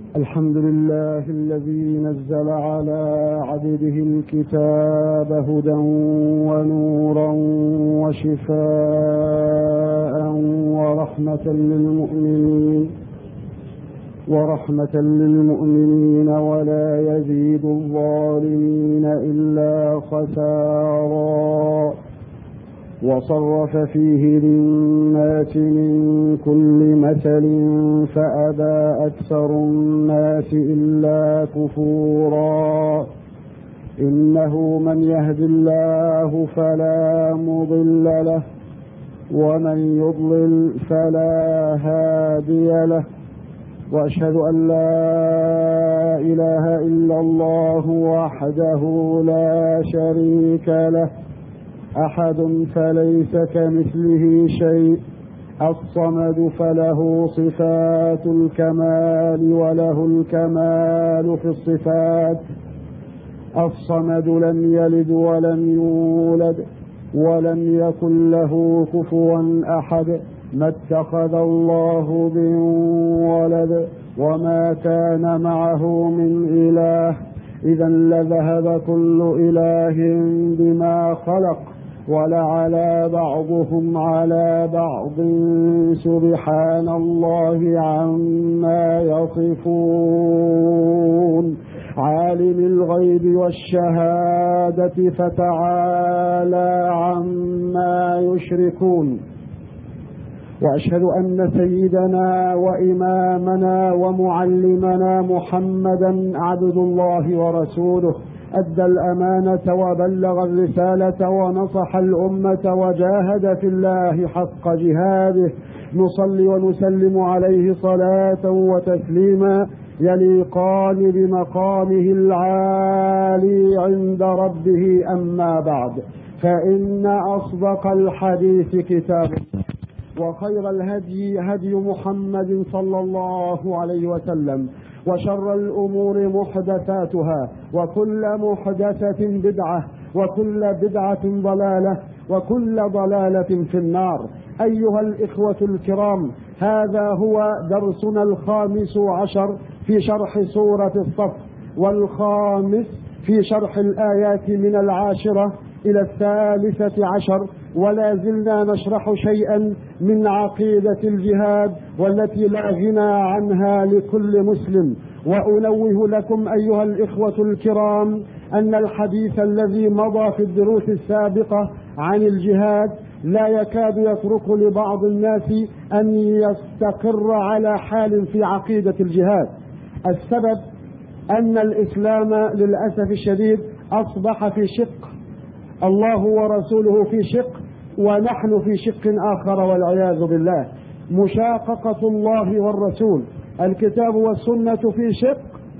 الحمد لله الذي نزل على عبده الكتاب هدى ونورا وشفاء ورحمة للمؤمنين ولا يزيد الظالمين إلا خسارا. وصرف فيه للناس من كل مثل فأبى أكثر الناس إلا كفورا. إنه من يهد الله فلا مضل له ومن يضلل فلا هادي له. وأشهد أن لا إله إلا الله وحده لا شريك له أحد فليس كمثله شيء. الصمد فله صفات الكمال وله الكمال في الصفات. الصمد لم يلد ولم يولد ولم يكن له كفوا أحد. ما اتخذ الله من ولد وما كان معه من إله إذا لذهب كل إله بما خلق ولعلى بعضهم على بعض سبحان الله عما يصفون. عالم الغيب والشهادة فتعالى عما يشركون. وأشهد أن سيدنا وإمامنا ومعلمنا محمدا عبد الله ورسوله أدى الأمانة وبلغ الرسالة ونصح الأمة وجاهد في الله حق جهاده. نصلي ونسلم عليه صلاة وتسليما يليقان بمقامه العالي عند ربه. أما بعد، فإن أصدق الحديث كتاب وخير الهدي هدي محمد صلى الله عليه وسلم وشر الأمور محدثاتها وكل محدثة بدعة وكل بدعة ضلالة وكل ضلالة في النار. أيها الإخوة الكرام، هذا هو درسنا الخامس عشر في شرح سورة الصف، والخامس في شرح الآيات من 10 إلى 13، ولا زلنا نشرح شيئا من عقيدة الجهاد والتي لا غنى عنها لكل مسلم. وأنوه لكم أيها الإخوة الكرام أن الحديث الذي مضى في الدروس السابقة عن الجهاد لا يكاد يترك لبعض الناس أن يستقر على حال في عقيدة الجهاد. السبب أن الإسلام للأسف الشديد أصبح في شق، الله ورسوله في شق ونحن في شق آخر والعياذ بالله. مشاققة الله والرسول، الكتاب والسنة في شق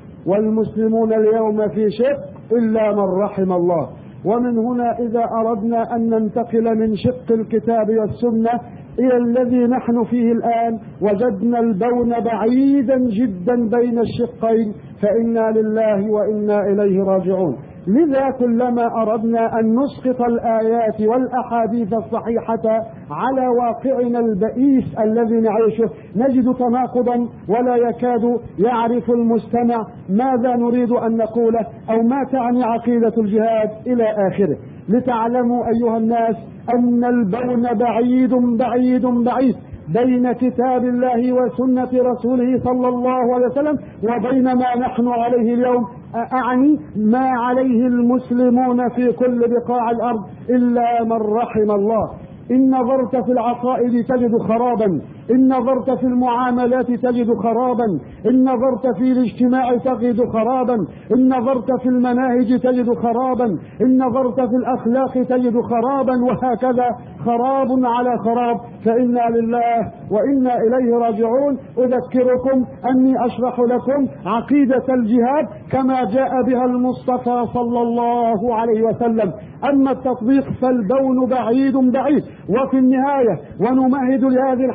والمسلمون اليوم في شق إلا من رحم الله. ومن هنا إذا أردنا أن ننتقل من شق الكتاب والسنة إلى الذي نحن فيه الآن وجدنا البون بعيدا جدا بين الشقين، فإنا لله وإنا إليه راجعون. لذا كلما أردنا أن نسقط الآيات والأحاديث الصحيحة على واقعنا البئيس الذي نعيشه نجد تناقضا، ولا يكاد يعرف المستمع ماذا نريد أن نقوله أو ما تعني عقيدة الجهاد إلى آخره. لتعلموا أيها الناس أن البون بعيد بعيد بعيد بين كتاب الله وسنة رسوله صلى الله عليه وسلم وبين ما نحن عليه اليوم، أعني ما عليه المسلمون في كل بقاع الأرض إلا من رحم الله. إن نظرت في العقائد تجد خرابا، إن نظرت في المعاملات تجد خرابا، إن نظرت في الاجتماع تجد خرابا، إن نظرت في المناهج تجد خرابا، إن نظرت في الأخلاق تجد خرابا، وهكذا خراب على خراب. فإنا لله وإنا إليه راجعون. أذكركم أني أشرح لكم عقيدة الجهاد كما جاء بها المصطفى صلى الله عليه وسلم. أما التطبيق فالبون بعيد بعيد. وفي النهاية ونمهد لهذه الحقيقة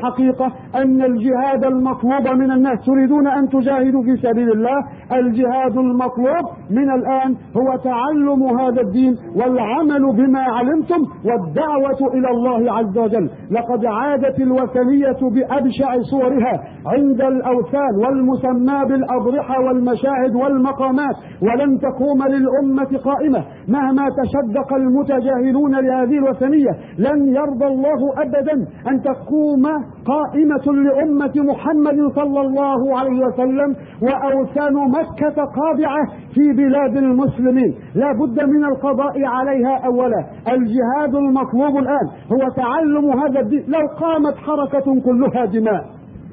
الخلاصة أن الجهاد المطلوب من الناس، تريدون أن تجاهدوا في سبيل الله، الجهاد المطلوب من الآن هو تعلم هذا الدين والعمل بما علمتم والدعوة إلى الله عز وجل. لقد عادت الوثنية بأبشع صورها عند الأوثان والمسمى بالأضرحة والمشاهد والمقامات، ولن تقوم للأمة قائمة مهما تشدق المتجاهلون لهذه الوثنية. لن يرضى الله أبدا أن تقوم قائمة لأمة محمد صلى الله عليه وسلم وأوثان مكة قابعة في بلاد المسلمين. لا بد من القضاء عليها أولا. الجهاد المطلوب الآن هو تعلم هذا الدين. لو قامت حركة كلها دماء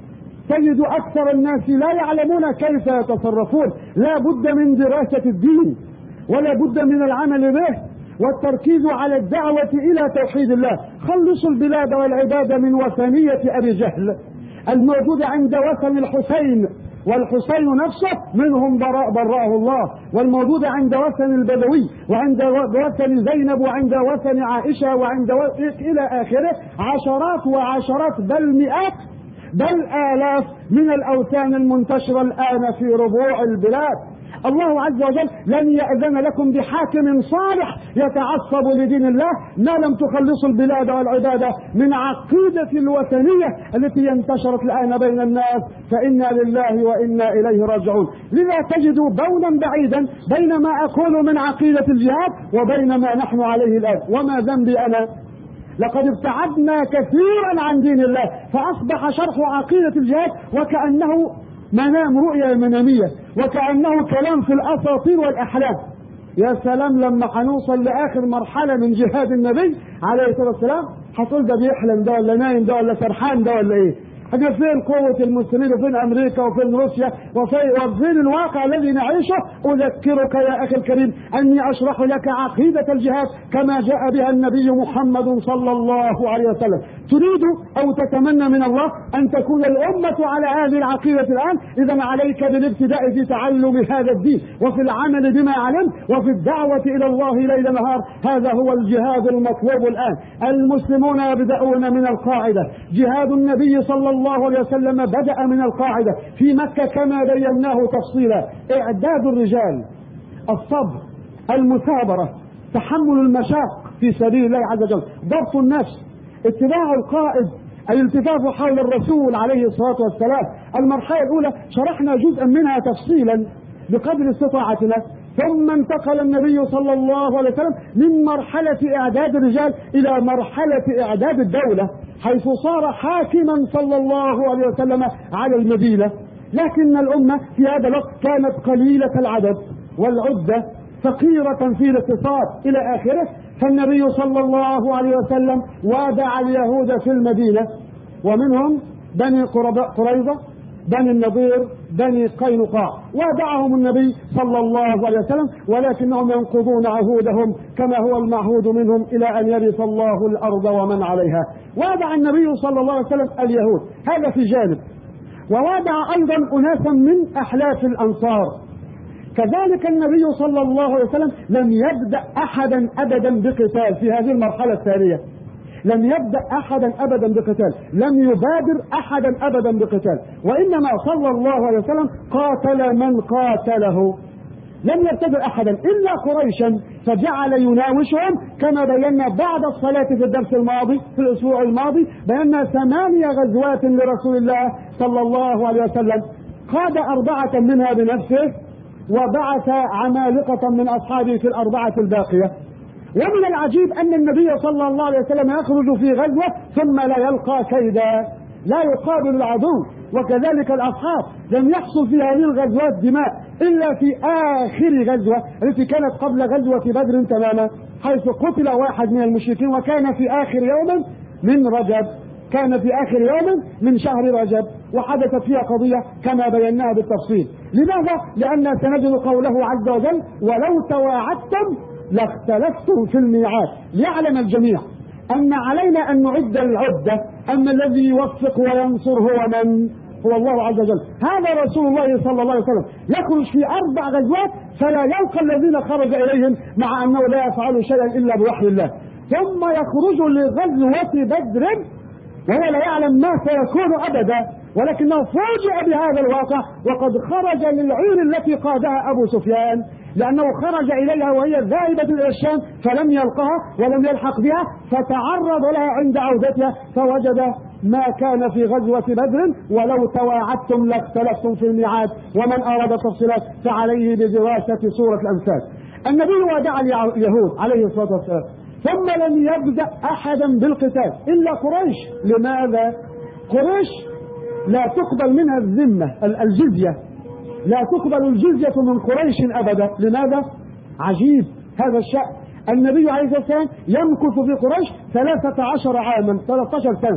تجد أكثر الناس لا يعلمون كيف يتصرفون. لا بد من دراسة الدين ولا بد من العمل به والتركيز على الدعوة إلى توحيد الله. خلصوا البلاد والعباد من وثنية أبي جهل الموجود عند وثن الحسين، والحسين نفسه منهم برأه الله، والموجود عند وثن البدوي وعند وثن زينب وعند وثن عائشة وعند إلى آخره، عشرات وعشرات بل مئات بل آلاف من الأوثان المنتشرة الآن في ربوع البلاد. الله عز وجل لن يأذن لكم بحاكم صالح يتعصب لدين الله ما لم تخلصوا البلاد والعبادة من عقيدة الوثنية التي انتشرت الآن بين الناس، فإنا لله وإنا إليه راجعون. لذا تجدوا بونا بعيدا بين ما أقول من عقيدة الجهاد وبين ما نحن عليه الآن. وما ذنبي أنا؟ لقد ابتعدنا كثيرا عن دين الله، فأصبح شرح عقيدة الجهاد وكأنه منام، رؤيا منامية، وكأنه كلام في الأساطير والأحلام. يا سلام لما هنوصل لآخر مرحلة من جهاد النبي عليه الصلاة والسلام هتقول ده بيحلم ده ولا نايم ده ولا سرحان ده ولا ايه؟ احنا فين قوة المسلمين وفين امريكا وفين روسيا وفين الواقع الذي نعيشه؟ اذكرك يا اخي الكريم اني اشرح لك عقيدة الجهاد كما جاء بها النبي محمد صلى الله عليه وسلم. تريد او تتمنى من الله ان تكون الامة على هذه العقيدة الان، اذا عليك بالابتداء في تعلم هذا الدين وفي العمل بما علمت وفي الدعوة الى الله ليل نهار. هذا هو الجهاد المطلوب الان. المسلمون يبدأون من القاعدة. جهاد النبي صلى الله عليه وسلم بدأ من القاعدة في مكة كما بيناه تفصيلا: اعداد الرجال، الصبر، المثابرة، تحمل المشاق في سبيل الله عز وجل، ضبط النفس، اتباع القائد، الالتفاف حول الرسول عليه الصلاة والسلام. المرحلة الأولى شرحنا جزءا منها تفصيلا بقدر استطاعتنا، ثم انتقل النبي صلى الله عليه وسلم من مرحلة إعداد الرجال إلى مرحلة إعداد الدولة، حيث صار حاكما صلى الله عليه وسلم على المدينة. لكن الأمة في هذا الوقت كانت قليلة العدد والعدة، فقيرة في الاقتصاد إلى آخره. فالنبي صلى الله عليه وسلم وادع اليهود في المدينة، ومنهم بني قريظة، بني النضير، بني قينقاع، وادعهم النبي صلى الله عليه وسلم، ولكنهم ينقضون عهودهم كما هو المعهود منهم إلى أن يرث الله الأرض ومن عليها. وادع النبي صلى الله عليه وسلم اليهود، هذا في جانب، ووادع أيضا أناسا من أحلاف الأنصار. كذلك النبي صلى الله عليه وسلم لم يبدأ أحدا أبدا بقتال في هذه المرحلة الثانية، لم يبدأ أحدا أبدا بقتال، لم يبادر أحدا أبدا بقتال، وإنما صلى الله عليه وسلم قاتل من قاتله. لم يبتدر أحدا إلا قريشا، فجعل يناوشهم كما بينا بعد الصلاة في الدرس الماضي في الأسبوع الماضي. بينا 8 غزوات لرسول الله صلى الله عليه وسلم، قاد 4 منها بنفسه، وبعث عمالقة من أصحابه في 4 الباقية. ومن العجيب أن النبي صلى الله عليه وسلم يخرج في غزوة ثم لا يلقى كيدا، لا يقابل العدو. وكذلك الأصحاب لم يحصل في هذه الغزوات دماء إلا في آخر غزوة التي كانت قبل غزوة بدر تماما، حيث قتل واحد من المشركين، وكان في آخر يوم من رجب، كان في آخر يوم من شهر رجب، وحدثت فيها قضية كما بيناها بالتفصيل. لماذا؟ لأن سنجد قوله عز وجل: ولو تواعدتم لاختلفتم في الميعاد. ليعلم الجميع أن علينا أن نعد العدة، أما الذي يوفق وينصر هو من؟ هو الله عز وجل. هذا رسول الله صلى الله عليه وسلم يخرج في 4 غزوات فلا يلقى الذين خرج إليهم، مع أنه لا يفعل شيئا إلا بوحي الله، ثم يخرج لغزوة بدر وهو لا يعلم ما سيكون أبدا، ولكنه فوجئ بهذا الواقع وقد خرج للعير التي قادها أبو سفيان، لأنه خرج إليها وهي ذاهبة إلى الشام فلم يلقها ولم يلحق بها، فتعرض لها عند عودتها فوجد ما كان في غزوة بدر: ولو تواعدتم لاختلفتم في الميعاد، ومن أراد التفصيلات فعليه بدراسة سورة الأنفال. النبي ودع اليهود عليه الصلاة والسلام، ثم لم يبدأ أحدا بالقتال إلا قريش. لماذا؟ قريش لا تقبل منها الذمة الجزية، لا تقبل الجزية من قريش أبدا. لماذا؟ عجيب هذا الشأن. النبي عليه الصلاة والسلام يمكث في قريش 13 عاما، 13 سنة.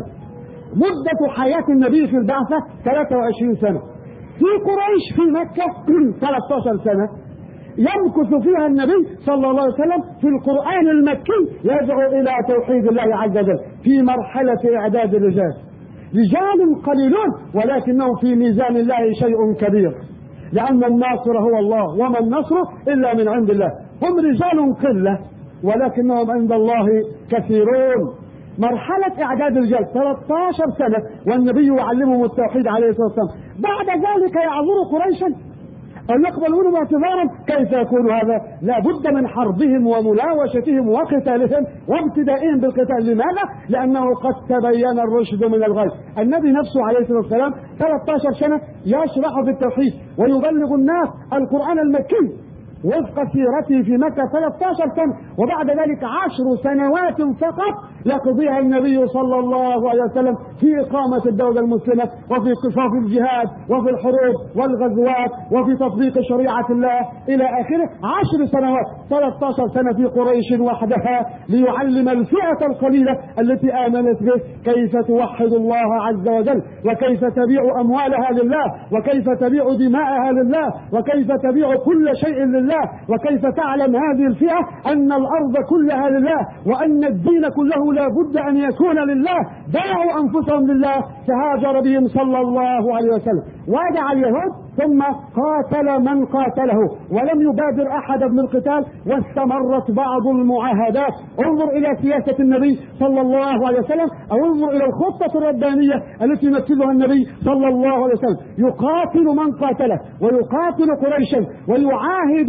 مدة حياة النبي في البعثة 23 سنة. في قريش في مكة 13 سنة يمكث فيها النبي صلى الله عليه وسلم في القرآن المكي يدعو إلى توحيد الله عز وجل في مرحلة إعداد الرجال. رجال قليلون ولكنهم في ميزان الله شيء كبير، لأن الناصر هو الله وما النصر إلا من عند الله. هم رجال قلة ولكنهم عند الله كثيرون. مرحلة إعداد الرجال 13 سنة والنبي يعلمهم التوحيد عليه الصلاة والسلام. بعد ذلك يعذر قريشا أن يقبل منهم اعتذارا. كيف يكون هذا؟ لا بد من حربهم ومناوشتهم وقتالهم وابتدائهم بالقتال. لماذا؟ لأنه قد تبين الرشد من الغي. النبي نفسه عليه الصلاة والسلام 13 سنة يشرح في التوحيد ويبلغ الناس القرآن المكي وفق سيرته في مكة 13 سنة، وبعد ذلك 10 سنوات فقط يقضيها النبي صلى الله عليه وسلم في إقامة الدولة المسلمة وفي قصاص الجهاد وفي الحروب والغزوات وفي تطبيق شريعة الله إلى آخره. 10 سنوات، 13 سنة في قريش وحدها ليعلم الفئة القليلة التي آمنت به كيف توحد الله عز وجل، وكيف تبيع أموالها لله، وكيف تبيع دماءها لله، وكيف تبيع كل شيء لله، وكيف تعلم هذه الفئة أن الأرض كلها لله وأن الدين كله لا بد أن يكون لله. باعوا أنفسهم لله فهاجر بهم صلى الله عليه وسلم. ودع اليهود ثم قاتل من قاتله ولم يبادر أحدا بالقتال، واستمرت بعض المعاهدات. انظر إلى سياسة النبي صلى الله عليه وسلم، أو انظر إلى الخطة الربانية التي ينفذها النبي صلى الله عليه وسلم. يقاتل من قاتله ويقاتل قريشا ويعاهد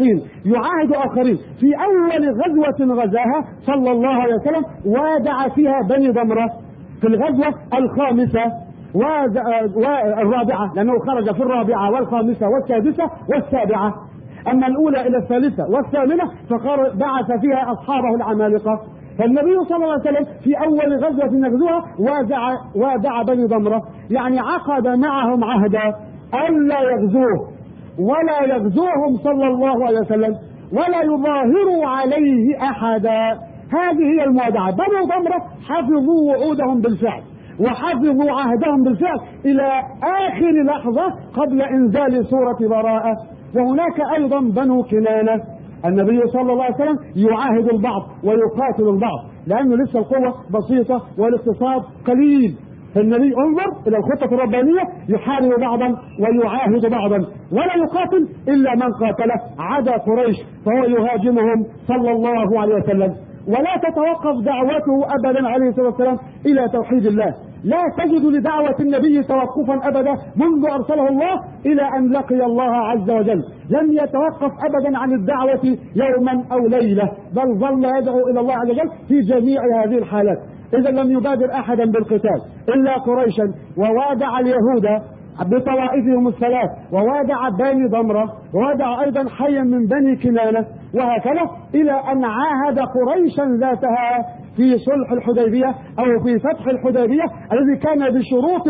آخرين. في أول غزوة غزاها صلى الله عليه وسلم وادع فيها بني ضمرة في الغزوة الخامسة والرابعة، لأنه خرج في الرابعة والخامسة والسادسة والسابعة. أما الأولى إلى الثالثة والثامنة فبعث فيها أصحابه العمالقة. فالنبي صلى الله عليه وسلم في أول غزوة نغزوها وادع بني ضمرة، يعني عقد معهم عهدا ألا يغزوه ولا يغزوهم صلى الله عليه وسلم ولا يظاهروا عليه أحدا. هذه هي الموادعة. بني ضمرة حفظوا وعودهم بالفعل وحفظوا عهدهم بالفعل إلى آخر لحظة قبل إنزال سورة براءة. وهناك أيضا بنو كنانة، النبي صلى الله عليه وسلم يعاهد البعض ويقاتل البعض لأنه لسه القوة بسيطة والاقتصاد قليل. فالنبي انظر إلى الخطة الربانية، يحارب بعضا ويعاهد بعضا ولا يقاتل إلا من قاتله عدا قريش، فهو يهاجمهم صلى الله عليه وسلم. ولا تتوقف دعوته أبدا عليه الصلاة والسلام إلى توحيد الله. لا تجد لدعوة النبي توقفا أبدا منذ أرسله الله إلى أن لقي الله عز وجل. لم يتوقف أبدا عن الدعوة يوما أو ليلة، بل ظل يدعو إلى الله عز وجل في جميع هذه الحالات. إذا لم يبادر أحدا بالقتال إلا قريشا، ووادع اليهود بطوائفهم الثلاث، ووادع بني ضمرة، ووادع أيضا حيا من بني كنانة، وهكذا إلى أن عاهد قريشا ذاتها في صلح الحديبية أو في فتح الحديبية الذي كان بشروط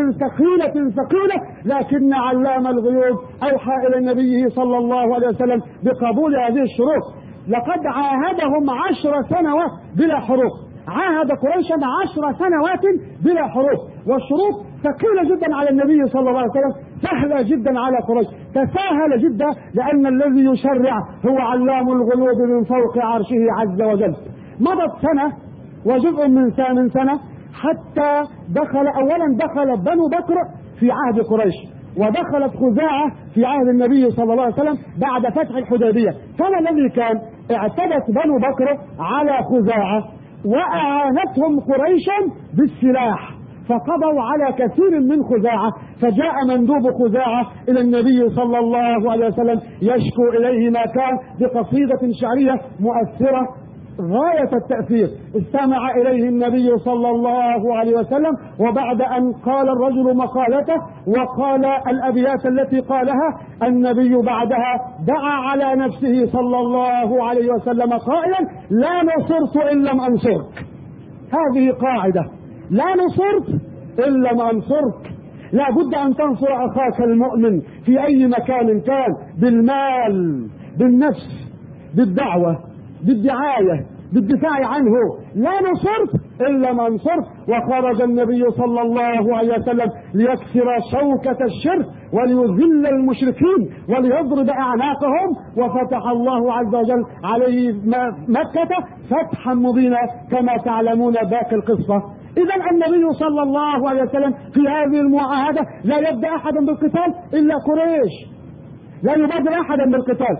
ثقيلة، لكن علام الغيوب أوحى إلى النبي صلى الله عليه وسلم بقبول هذه الشروط. لقد عاهدهم 10 سنوات بلا حروب. عاهد قريشا 10 سنوات بلا حروب، والشروط ثقيلة جدا على النبي صلى الله عليه وسلم، سهلة جدا على قريش، تساهل جدا لأن الذي يشرع هو علام الغيوب من فوق عرشه عز وجل. مضت سنة وجزء من سنة حتى دخل بنو بكر في عهد قريش، ودخلت خزاعة في عهد النبي صلى الله عليه وسلم بعد فتح الحديبية. كان الذي كان اعتدت بنو بكر على خزاعة وأعانتهم قريشا بالسلاح فقضوا على كثير من خزاعة، فجاء مندوب خزاعة إلى النبي صلى الله عليه وسلم يشكو إليه ما كان بقصيدة شعرية مؤثرة غاية التأثير. استمع إليه النبي صلى الله عليه وسلم، وبعد أن قال الرجل مقالته وقال الأبيات التي قالها، النبي بعدها دعا على نفسه صلى الله عليه وسلم قائلا: لا نصرت إن لم أنصرك. هذه قاعدة، لا نصرت إن لم أنصرك. لا بد أن تنصر أخاك المؤمن في أي مكان كان، بالمال، بالنفس، بالدعوة، بالدعاية، بالدفاع عنه. لا نصرت إلا ما نصرت. وخرج النبي صلى الله عليه وسلم ليكسر شوكة الشرك وليذل المشركين وليضرب أعناقهم، وفتح الله عز وجل عليه مكة فتحا مبينا كما تعلمون باقي القصة. إذا النبي صلى الله عليه وسلم في هذه المعاهدة لا يبدأ أحدا بالقتال إلا قريش، لا يبادر أحدا بالقتال،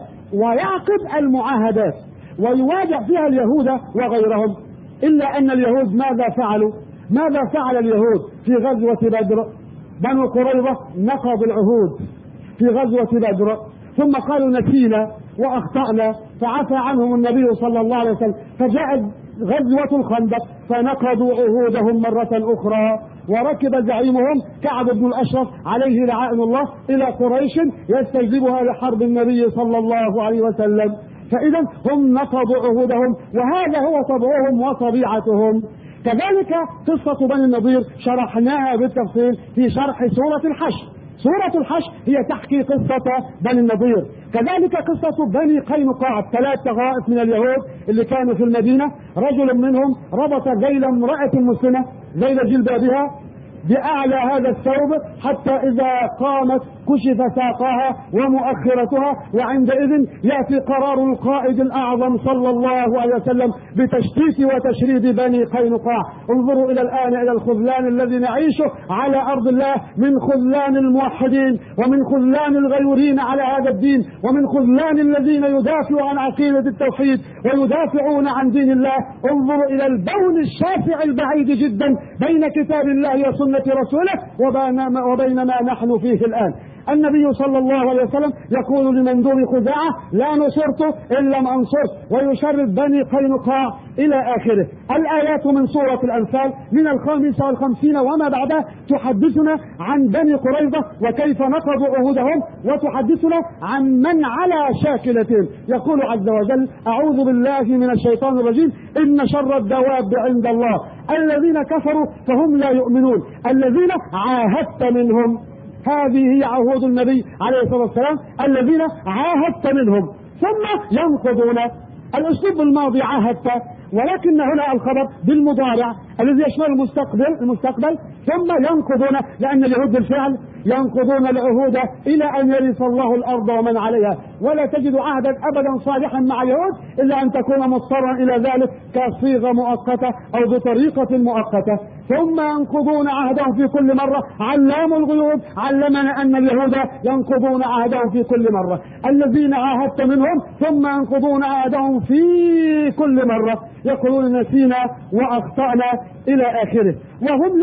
ويعقد المعاهدات ويواجه فيها اليهود وغيرهم. إلا أن اليهود ماذا فعلوا؟ ماذا فعل اليهود في غزوة بدر؟ بنو قريظة نقضوا العهود في غزوة بدر، ثم قالوا نسينا وأخطأنا فعفى عنهم النبي صلى الله عليه وسلم، فجاءت غزوة الخندق فنقضوا عهودهم مرة أخرى، وركب زعيمهم كعب بن الأشرف عليه لعائن الله إلى قريش يستجلبها لحرب النبي صلى الله عليه وسلم. فإذا هم نقضوا عهودهم، وهذا هو طبعهم وطبيعتهم. كذلك قصة بني النضير شرحناها بالتفصيل في شرح سورة الحشر. سورة الحشر هي تحكي قصة بني النضير. كذلك قصة بني قينقاع، 3 طوائف من اليهود اللي كانوا في المدينة، رجل منهم ربط ذيل امرأة مسلمة، ذيل جلبابها بأعلى هذا الثوب، حتى إذا قامت كشف ساقها ومؤخرتها، وعندئذ يأتي قرار القائد الأعظم صلى الله عليه وسلم بتشتيت وتشريد بني قينقاع. انظروا إلى الآن إلى الخذلان الذي نعيشه على أرض الله، من خذلان الموحدين ومن خذلان الغيورين على هذا الدين، ومن خذلان الذين يدافعوا عن عقيدة التوحيد ويدافعون عن دين الله. انظروا إلى البون الشاسع البعيد جدا بين كتاب الله وسنة رسوله وبين ما نحن فيه الآن. النبي صلى الله عليه وسلم يقول لمندوب خزاعة: لا نصرت إن لم أنصرت، ويشرد بني قينقاع إلى آخره. الآيات من سورة الأنفال من 55 وما بعدها تحدثنا عن بني قريظة وكيف نقضوا عهودهم، وتحدثنا عن من على شاكلتهم. يقول عز وجل: أعوذ بالله من الشيطان الرجيم: إن شر الدواب عند الله الذين كفروا فهم لا يؤمنون الذين عاهدت منهم. هذه هي عهود النبي عليه الصلاة والسلام، الذين عاهدت منهم ثم ينقضون. الأسلوب الماضي عاهدت، ولكن هنا الخبر بالمضارع الذي يشمل المستقبل ثم ينقضون، لأن اليهود بالفعل ينقضون العهود إلى أن يرث الله الأرض ومن عليها. ولا تجد عهدا أبدا صالحا مع اليهود إلا أن تكون مضطرا إلى ذلك كصيغة مؤقتة أو بطريقة مؤقتة. ثم ينقضون عهدهم في كل مرة. علام الغيوب علمنا أن اليهود ينقضون عهدهم في كل مرة. الذين عاهدت منهم ثم ينقضون عهدهم في كل مرة، يقولون نسينا وأخطأنا إلى آخره. وهم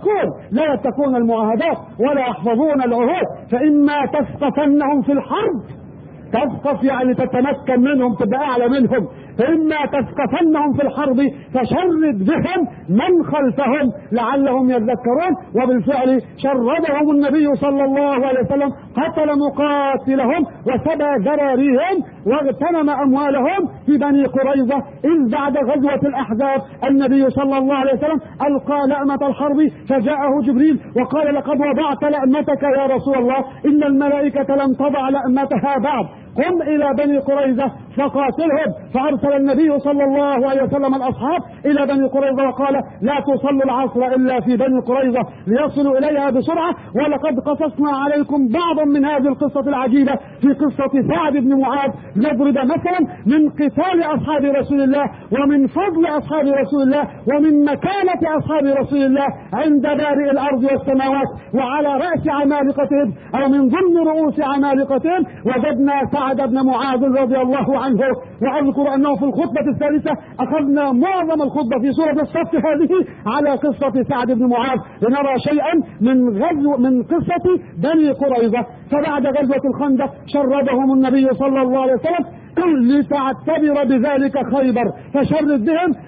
لا يتقون المعاهدات ولا يحفظون العهود. فإما تثقفنهم في الحرب، تثقف يعني تتمكن منهم، تبقى أعلى منهم. فإما تثقفنهم في الحرب فشرد بهم من خلفهم لعلهم يذكرون. وبالفعل شردهم النبي صلى الله عليه وسلم، قتل مقاتلهم وسبى ذراريهم واغتنم أموالهم في بني قريظة. إذ بعد غزوة الأحزاب النبي صلى الله عليه وسلم ألقى لأمة الحرب، فجاءه جبريل وقال: لقد وضعت لأمتك يا رسول الله، إن الملائكة لم تضع لأمتها بعد، قم إلى بني قريظة فقاتلهم. فأرسل النبي صلى الله عليه وسلم الأصحاب إلى بني قريظة وقال: لا تصلوا العصر إلا في بني قريظة ليصلوا إليها بسرعة. ولقد قصصنا عليكم بعضا من هذه القصة العجيبة في قصة سعد بن معاذ، نضرب مثلا من قتال أصحاب رسول الله ومن فضل أصحاب رسول الله ومن مكانة أصحاب رسول الله عند بارئ الأرض والسماوات وعلى رأس عمالقتهم، أو من ضمن رؤوس عمالقتهم وجدنا سعد بن معاذ رضي الله عنه. وأذكر أنه في الخطبة الثالثة أخذنا معظم الخطبة في سورة الصف هذه على قصة سعد بن معاذ لنرى شيئا من قصة بني قريظة. فبعد غزوة الخندق شردهم النبي صلى الله عليه وسلم لتعتبر بذلك خيبر، فشرد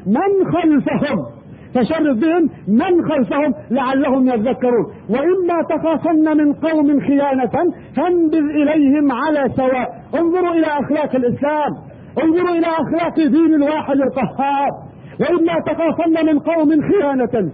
بهم من خلفهم لعلهم يذكرون. وإما تخافن من قوم خيانة فانبذ إليهم على سواء. انظروا إلى أخلاق الإسلام، انظروا إلى أخلاق دين الواحد القهار. وإما تخافن من قوم خيانة،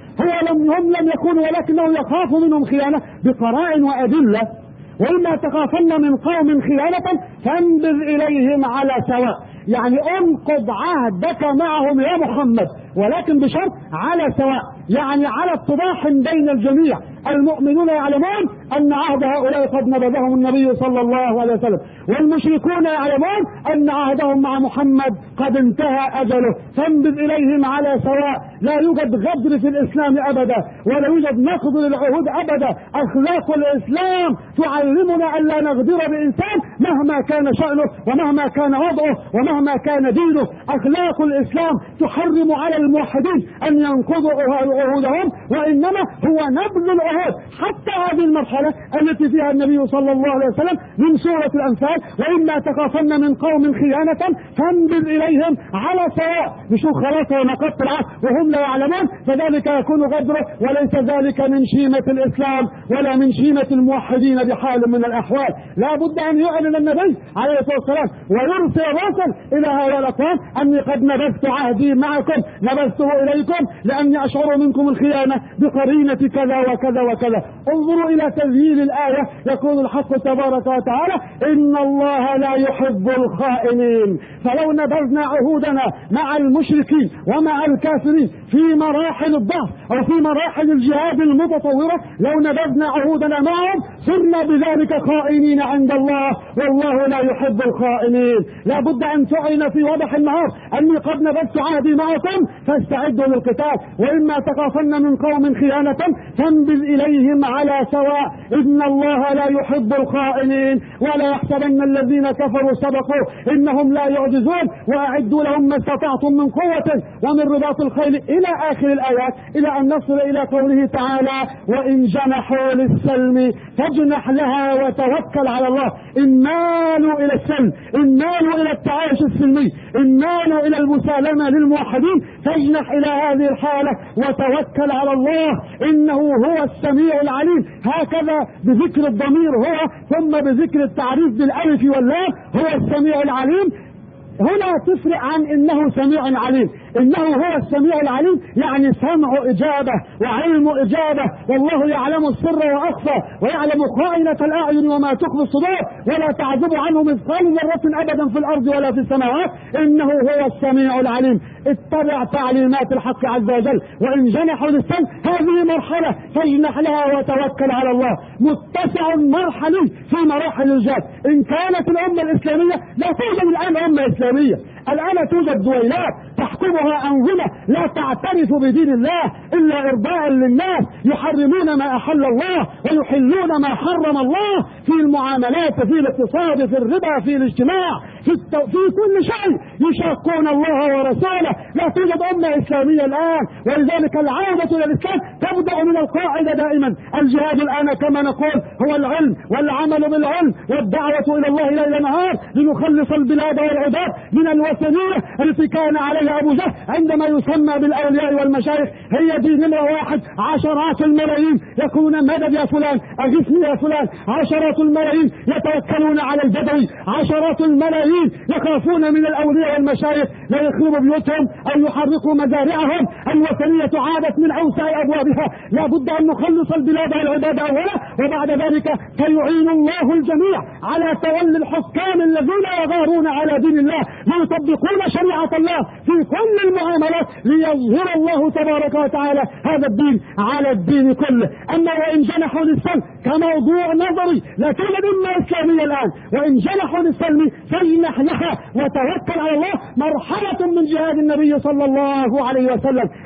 هم لم يكونوا ولكنه يخاف منهم خيانة بقرائن وأدلة. وإما تخافن من قوم خيانة فانبذ إليهم على سواء، يعني انقض عهدك معهم يا محمد، ولكن بشرط على سواء، يعني على اتضاح بين الجميع. المؤمنون يعلمون أن عهد هؤلاء قد نبذهم النبي صلى الله عليه وسلم، والمشركون يعلمون أن عهدهم مع محمد قد انتهى أجله. فانبذ إليهم على سواء. لا يوجد غدر في الإسلام أبدا، ولا يوجد نقض للعهود أبدا. أخلاق الإسلام تعلمنا أن لا نغدر بإنسان مهما كان شأنه ومهما كان وضعه ومهما كان دينه. أخلاق الإسلام تحرم على الموحدين أن ينقضوا عهودهم، وإنما هو نبذ العهود. حتى هذه المرحلة التي فيها النبي صلى الله عليه وسلم من سورة الأنفال: وإما تخافن من قوم خيانة فانبذ إليهم على سواء. نشوف خلاص ونقضت العهد وهم لا يعلمون، فذلك يكون غدره، وليس ذلك من شيمة الإسلام ولا من شيمة الموحدين بحال من الأحوال. لا بد أن يعلن النبي عليه الصلاة والسلام ويرسل الرسل إلى هؤلاء الأقوام أني قد نبذت عهدي معكم، نبذته إليكم لأني أشعر منكم الخيانة بقرينة كذا وكذا وكذا. انظروا إلى تذييل الآية. يقول الحق تبارك وتعالى: إن الله لا يحب الخائنين. فلو نبذنا عهودنا مع المشركين ومع الكافرين في مراحل الضعف أو في مراحل الجهاد المتطورة، لو نبذنا عهودنا معهم صرنا بذلك خائنين عند الله، والله لا يحب الخائنين. لا بد أن تعلن في وضح النهار أني قد نبذت عهدي معكم فاستعدوا للقتال. وإما تخافن من قوم خيانة فانبذ إليهم على سواء، إن الله لا يحب الخائنين. ولا يحسبن الذين كفروا سبقوا إنهم لا يعجزون، وأعدوا لهم ما استطعتم من قوة ومن رباط الخيل إلى آخر الآيات، إلى أن نصل إلى قوله تعالى: وإن جنحوا للسلم فاجنح لها وتوكل على الله. إن مالوا إلى السلم، إن مالوا إلى التعايش السلمي، إن مالوا إلى المسالمة للموحدين، فاجنح إلى هذه الحالة وتوكل على الله، إنه هو السميع العليم. هكذا بذكر الضمير هو، ثم بذكر التعريف بالألف واللام، هو السميع العليم. هنا تفرق عن إنه سميع عليم. إنه هو السميع العليم يعني سمع إجابة وعلم إجابة، والله يعلم السر وأخفى، ويعلم خائنة الأعين وما تخفي الصدور، ولا تعزب عنه مثقال ذرة أبدا في الأرض ولا في السماوات، إنه هو السميع العليم. اتبع تعليمات الحق عز وجل. وإن جنحوا للسلم، هذه مرحلة فاجنح لها وتوكل على الله. متسع مرحلي في مراحل الجهاد. إن كانت الأمة الإسلامية، لا توجد الآن أمة إسلامية، الآن توجد دويلات تحكمها أنظمة لا تعترف بدين الله إلا إرضاء للناس، يحرمون ما أحل الله ويحلون ما حرم الله في المعاملات، في الاقتصاد، في الربا، في الاجتماع، في كل شيء يشاقون الله ورسوله. لا توجد أمة إسلامية الآن، ولذلك العودة إلى الإسلام تبدأ من القاعدة دائما. الجهاد الآن كما نقول هو العلم والعمل بالعلم والدعوة إلى الله ليل نهار لنخلص البلاد والعباد من الوثنية التي كان عليها أبو جهل عندما يسمى بالأولياء والمشايخ. هي دي نمرة واحد. عشرات الملايين يقولون مدد يا فلان، أغثني يا فلان. عشرات الملايين يتوكلون على البدوي. عشرات الملايين يخافون من الأولياء والمشايخ لا يخربوا بيوتهم أو يحرقوا مزارعهم. الوثنية عادت من أوسع أبوابها. لا بد أن نخلص البلاد والعباد أولا، وبعد ذلك فيعين الله الجميع على تولي الحكام الذين يغارون على دين الله، ليطبقون شريعة الله في كل المعاملات، ليظهر الله تبارك وتعالى هذا الدين على الدين كله. أما وإن جنحوا للسلم كموضوع نظري، لا توجد أمة إسلامية الآن. وإن جنحوا للسلم فاجنح لها وتوكل على الله، مرحلة من جهاد النبي صلى الله عليه وسلم.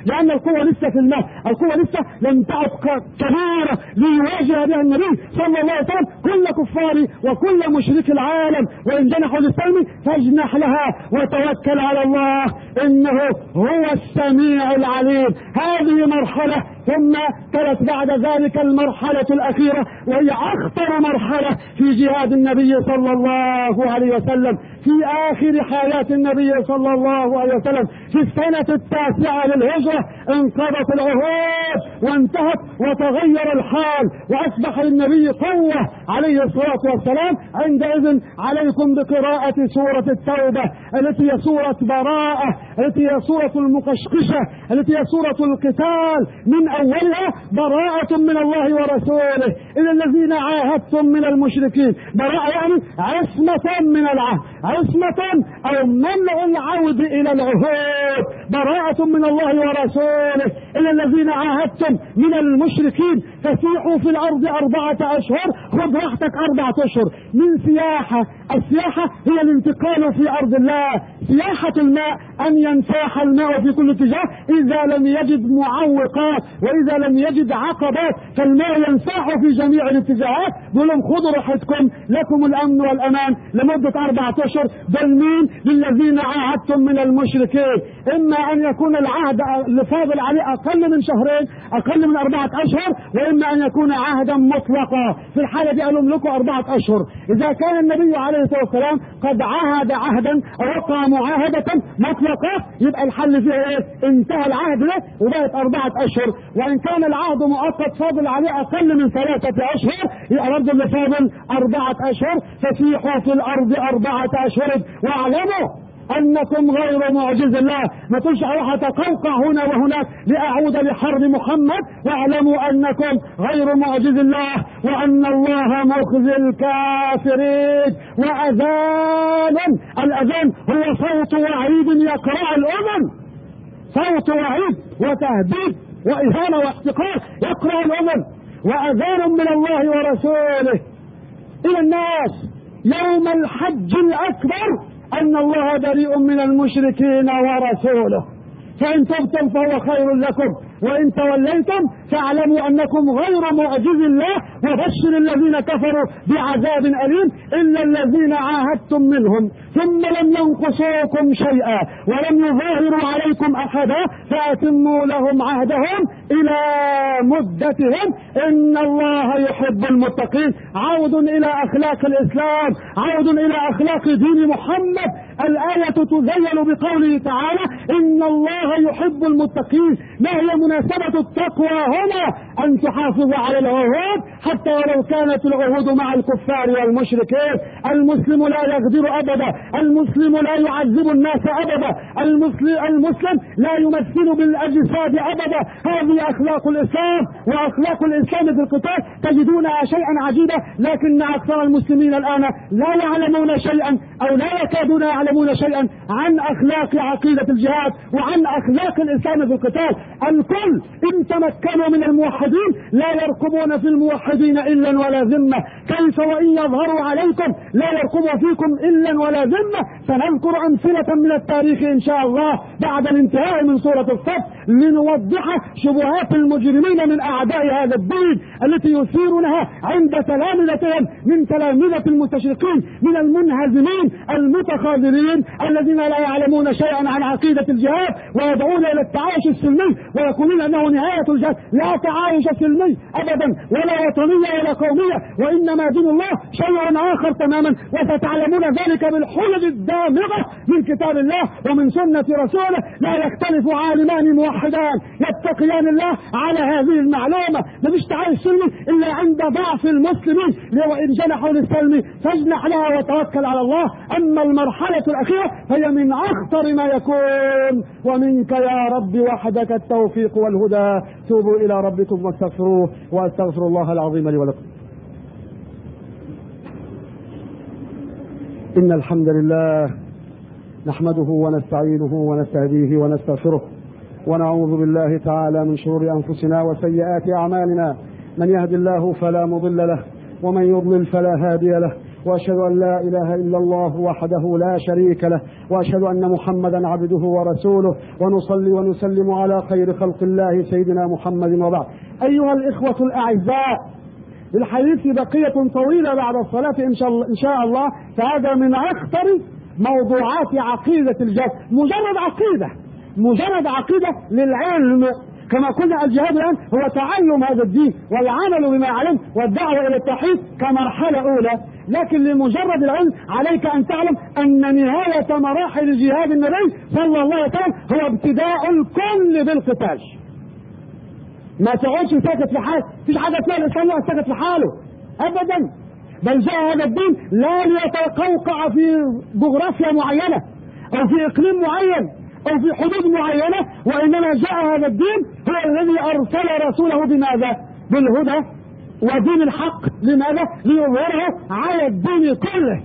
لأن القوة لسه في الماء، القوة لسه لم تعد كبيرة ليواجه بها النبي صلى الله عليه وسلم كل كفار وكل مشرك العالم. وإن جنحوا للسلم فاجنح لها وتوكل على الله إنه هو السميع العليم. هذه مرحلة، ثم تلت بعد ذلك المرحلة الأخيرة وهي أخطر مرحلة في جهاد النبي صلى الله عليه وسلم. في آخر حياة النبي صلى الله عليه وسلم في السنة 9 للهجرة انقضت العهود وانتهت وتغير الحال وأصبح للنبي قوة عليه الصلاة والسلام. عندئذ عليكم بقراءة سورة التوبة التي هي سورة براءة، التي هي سورة المقشقشة، التي هي سورة القتال. من أولها براءة من الله ورسوله إلى الذين عاهدتم من المشركين. براءة يعني عصمة من العهد، عصمة أو منع العود إلى العهود. براءة من الله ورسوله إلى الذين عاهدتم من المشركين. فسيحوا في الأرض 4 أشهر، خذ راحتك 4 أشهر من سياحة. السياحة هي الانتقال في أرض الله. سياحة الماء أن ينساح الماء في كل اتجاه إذا لم يجد معوقات وإذا لم يجد عقبات، فالماء ينساح في جميع الاتجاهات. بقول لهم خذوا راحتكم، لكم الأمن والأمان لمدة 4 أشهر. بل مين؟ للذين عاهدتم من المشركين. إما أن يكون العهد اللي فاضل عليه أقل من 2 شهر، أقل من 4 أشهر، وإما أن يكون عهدا مطلقا. في الحالة دي قالوا لكم 4 أشهر. إذا كان النبي عليه الصلاة والسلام قد عاهد عهدا أو وقع معاهدة مطلقة يبقى الحل فيها إيه؟ انتهى العهد ده وبقت 4 أشهر. وإن كان العهد مؤقت فاضل عليه أقل من 3 أشهر يبقى برضه اللي فاضل 4 أشهر. فسيحوا في الأرض 4 أشهر واعلموا أنكم غير معجز الله. ما تقولش أروح أتقوقع هنا وهناك لأعود لحرب محمد. واعلموا أنكم غير معجز الله وأن الله مخزي الكافرين. وأذان، الأذان هو صوت وعيد يقرع الأذن، صوت وعيد وتهديد وإهانة واحتقار يقرع الأذن. وأذان من الله ورسوله إلى الناس يوم الحج الأكبر أن الله بريء من المشركين ورسوله. فإن تبتم فهو خير لكم وإن توليتم فاعلموا أنكم غير معجز الله وبشر الذين كفروا بعذاب أليم إلا الذين عاهدتم منهم ثم لم ينقصوكم شيئا ولم يظاهروا عليكم أحدا فأتموا لهم عهدهم إلى مدتهم إن الله يحب المتقين. عود إلى أخلاق الإسلام، عود إلى أخلاق دين محمد. الآية تزين بقوله تعالى إن الله يحب المتقين. ما هي مناسبة التقوى هنا؟ أن تحافظ على العهود حتى ولو كانت العهود مع الكفار والمشركين. المسلم لا يغدر أبدا، المسلم لا يعذب الناس أبدا، المسلم لا يمثل بالأجساد أبدا. هذه أخلاق الإسلام. وأخلاق الإسلام في القتال تجدونها شيئا عجيبا، لكن أكثر المسلمين الآن لا يعلمون شيئا أو لا يكادون يعلمون شيئا عن أخلاق عقيدة الجهاد وعن أخلاق الإسلام في القتال. الكل إن تمكنوا من الموحدين لا يرقبون في الموحدين إلا ولا ذمة. كيف وإن يظهروا عليكم لا يرقبوا فيكم إلا ولا ذمة. سنذكر أمثلة من التاريخ إن شاء الله بعد الانتهاء من سورة الصف لنوضح شبهات المجرمين من أعداء هذا الدين التي يثيرونها عند تلامذتهم من تلامذة المستشرقين من المنهزمين المتخاذلين الذين لا يعلمون شيئا عن عقيدة الجهاد ويدعون إلى التعايش السلمي ويقولون أنه نهاية الجهاد. لا تعايش سلمي أبدا ولا وطنية ولا قومية، وإنما دين الله شيء آخر تماما. وستعلمون ذلك بالحجج الدامغة من كتاب الله ومن سنة رسوله. لا يختلف عالمان موحدان يتقيان الله على هذه المعلومة. مفيش تعايش سلمي إلا عند ضعف المسلمين. وإن جنحوا للسلم فاجنح لها وتوكل على الله. أما المرحلة الأخيرة فهي من أخطر ما يكون. ومنك يا رب وحدك التوفيق والهدى. توبوا إلى ربكم واستغفروه وأستغفر الله العظيم لي ولكم. إن الحمد لله نحمده ونستعينه ونستهديه ونستغفره ونعوذ بالله تعالى من شرور أنفسنا وسيئات أعمالنا. من يهد الله فلا مضل له ومن يضلل فلا هادي له وأشهد أن لا إله إلا الله وحده لا شريك له، وأشهد أن محمدا عبده ورسوله، ونصلي ونسلم على خير خلق الله سيدنا محمد. وبعد، أيها الإخوة الأعزاء، للحديث بقية طويلة بعد الصلاة إن شاء الله، فهذا من أخطر موضوعات عقيدة الجهاد. مجرد عقيدة للعلم، كما قلنا الجهاد الآن هو تعلم هذا الدين والعمل بما علم والدعوة إلى التوحيد كمرحلة أولى، لكن لمجرد العلم عليك أن تعلم أن نهاية مراحل جهاد النبي صلى الله عليه وسلم هو ابتداء الكل بالقتال. ما تقعدش ساكت في حاله، مفيش حاجة اسمها الإسلام ساكت في حاله أبدا، بل جاء هذا الدين لا ليتقوقع في جغرافيا معينة أو في إقليم معين أو في حدود معينة، وإنما جاء هذا الدين هو الذي أرسل رسوله بماذا؟ بالهدى ودين الحق. لماذا؟ ليظهره على الدين كله،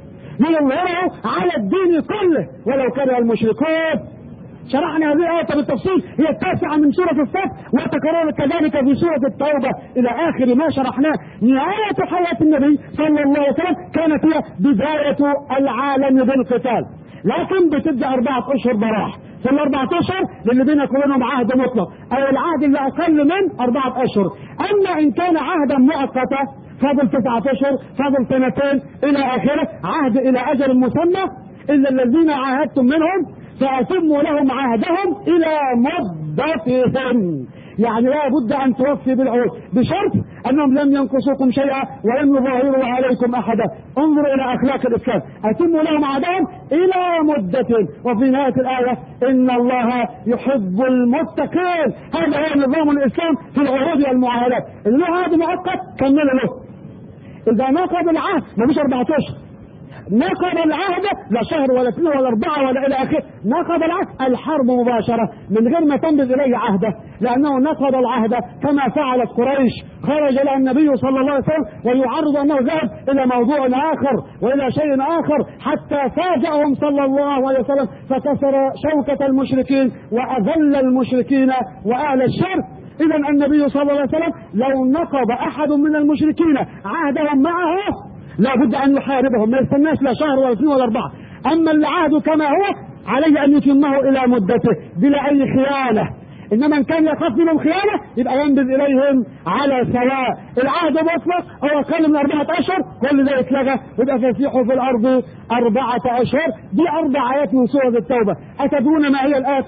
ولو كره المشركون. شرحنا هذه الآية بالتفصيل، هي التاسعة من سورة الصف، وتكررت كذلك في سورة التوبة إلى آخر ما شرحناه. نهاية حياة النبي صلى الله عليه وسلم كانت هي بداية العالم بالقتال، لكن بتبدأ 4 أشهر براح. في ال4 أشهر للي بينك وبينهم عهد مطلق، أو العهد اللي أقل من 4 أشهر. أما إن كان عهدا مؤقتا فاضل 9 أشهر، فاضل 2 إلى آخره، عهد إلى أجل مسمى، إلا الذين عاهدتم منهم فأتموا لهم عهدهم إلى مدتهم. يعني لا بد أن توفي بالعهد، بشرط أنهم لم ينقصوكم شيئا ولم يظاهروا عليكم أحدا. انظروا إلى أخلاق الإسلام، أتموا لهم عهدهم إلى مدتهم. وفي نهاية الآية إن الله يحب المتقين. هذا هو نظام الإسلام في العهود والمعاهدات. اللي له عهد مؤقت كمل له، إذا نقض العهد مفيش 4 أشهر، نقض العهد لا شهر ولا 2 ولا 4 ولا إلى آخره، نقض العهد الحرب مباشرة من غير ما تنبذ إليه عهده، لأنه نقض العهد كما فعلت قريش. خرج لها النبي صلى الله عليه وسلم ويعرض أنه ذهب إلى موضوع آخر وإلى شيء آخر، حتى فاجأهم صلى الله عليه وسلم فكسر شوكة المشركين وأذل المشركين وأهل الشرك. إذا النبي صلى الله عليه وسلم لو نقض أحد من المشركين عهدهم معه لا بد أن يحاربهم، ما يستناش لا شهر ولا 2 ولا 4. أما اللي عهده كما هو عليه أن يتمه إلى مدته بلا أي خيانة. إنما إن كان يخاف منهم خيانة يبقى ينبذ إليهم على سواء. العهد مطلق هو أقل من 4 أشهر، كل ذلك اتلغى، ويبقى فسيحوا في الأرض 4 أشهر. دي 4 آيات من سورة التوبة. أتدرون ما هي الآية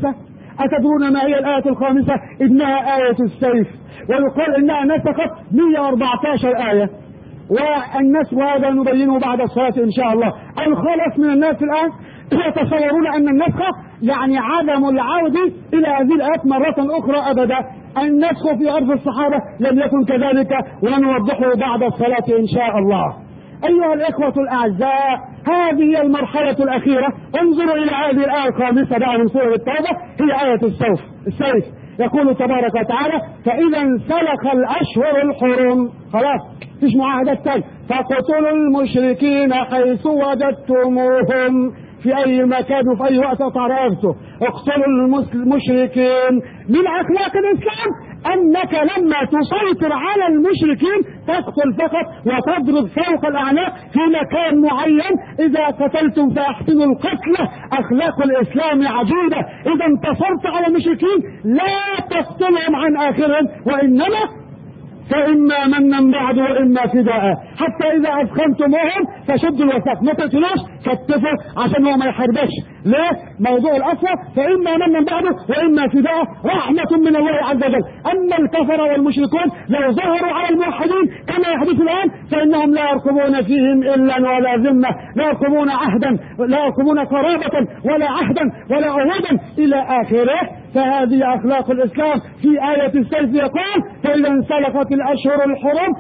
الخامسة؟ إنها آية السيف، ويقال إنها نسخت 114 آية. والنسخ هذا نبينه بعد الصلاة إن شاء الله. الخلص من الناس الآن يتصورون أن النسخ يعني عدم العودة إلى هذه الآيات مرة أخرى أبدا. النسخ في عرف الصحابة لم يكن كذلك، ونوضحه بعد الصلاة إن شاء الله. أيها الإخوة الأعزاء، هذه هي المرحلة الأخيرة. انظروا إلى هذه الآية الخامسة بعد من سورة التوبة، هي آية السيف. يقول تبارك وتعالى: فإذا انسلخ الأشهر الحرم، خلاص مفيش معاهدات تاني، فاقتلوا المشركين حيث وجدتموهم، في أي مكان وفي أي وقت تعرفته اقتلوا المشركين. من أخلاق الإسلام أنك لما تسيطر على المشركين تقتل فقط وتضرب فوق الأعناق في مكان معين. إذا قتلتم فأحسنوا القتل. أخلاق الإسلام عجيبة. إذا انتصرت على المشركين لا تقتلهم عن آخرهم، وإنما فإما منا بعد وإما فداء، حتى إذا أثخنتموهم فشدوا الوثاق، ما تقتلوش، كتفوا عشان هو ما يحاربش. ليه؟ موضوع الأسوة فإما منا بعد وإما فداء، رحمة من الله عز وجل. أما الكفر والمشركون لو ظهروا على الموحدين كما يحدث الآن فإنهم لا يرقبون فيهم إلا ولا ذمة، لا يرقبون عهدا، لا يرقبون قرابة ولا عهدا ولا عهودا إلى آخره. فهذه أخلاق الإسلام. في آية السيف يقول: فإذا انسلخت الأشهر الحرم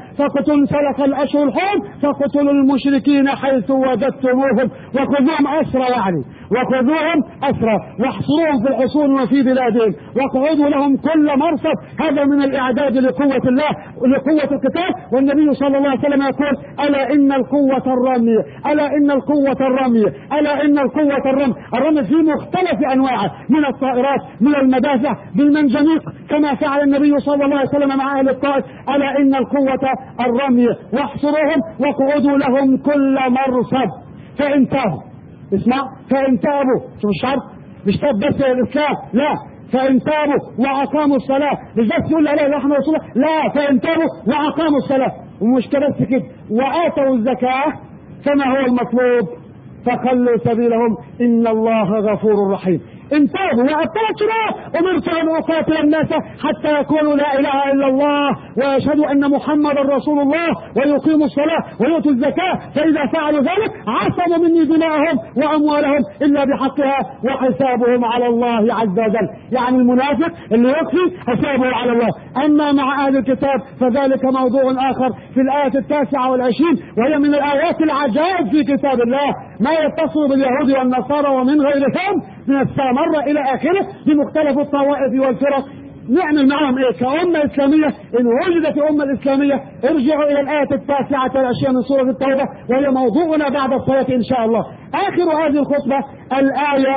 فقتلوا المشركين حيث وجدتموهم وخذوهم أسرى، يعني وخذوهم أسرى واحصروهم في الحصون وفي بلادهم واقعدوا لهم كل مرصد. هذا من الإعداد لقوة الله ولقوة القتال. والنبي صلى الله عليه وسلم يقول: ألا إن القوة الرمي، ألا إن القوة الرمي، ألا إن القوة الرمي. الرمي في مختلف أنواعه، من الطائرات، من المدافع، بالمنجنيق، كما فعل النبي صلى الله عليه وسلم مع أهل الطائف. ألا إن القوة الرمي واحصروهم واقعدوا لهم كل مرصد. فإن تابوا، اسمع، فإن تابوا، شوف الشرط، مش تاب بس الإسلام، لا، فإن تابوا وأقاموا الصلاة، مش بس يقول لا إله إلا الله رسول الله، لا، فإن تابوا وأقاموا الصلاة، ومش بس كده، وآتوا الزكاة كما هو المطلوب فخلوا سبيلهم إن الله غفور رحيم. إن تابوا وأقاموا الصلاة أمرت أن أقاتل الناس حتى يقولوا لا إله إلا الله ويشهدوا أن محمدا رسول الله ويقيموا الصلاة ويؤتوا الزكاة، فإذا فعلوا ذلك عصموا مني دماءهم وأموالهم إلا بحقها وحسابهم على الله عز وجل. يعني المنافق اللي يكفي حسابه على الله. أما مع أهل الكتاب فذلك موضوع آخر في الآية 29، وهي من الآيات العجائب في كتاب الله، ما يتصل باليهود والنصارى ومن غيرهم من السامرة إلى آخره بمختلف الطوائف والفرق. نعمل معهم إيه كأمة إسلامية؟ إن وجدت أمة الإسلامية ارجعوا إلى الآية 29 من سورة التوبة، وهي موضوعنا بعد الصلاة إن شاء الله. آخر هذه الخطبة الآية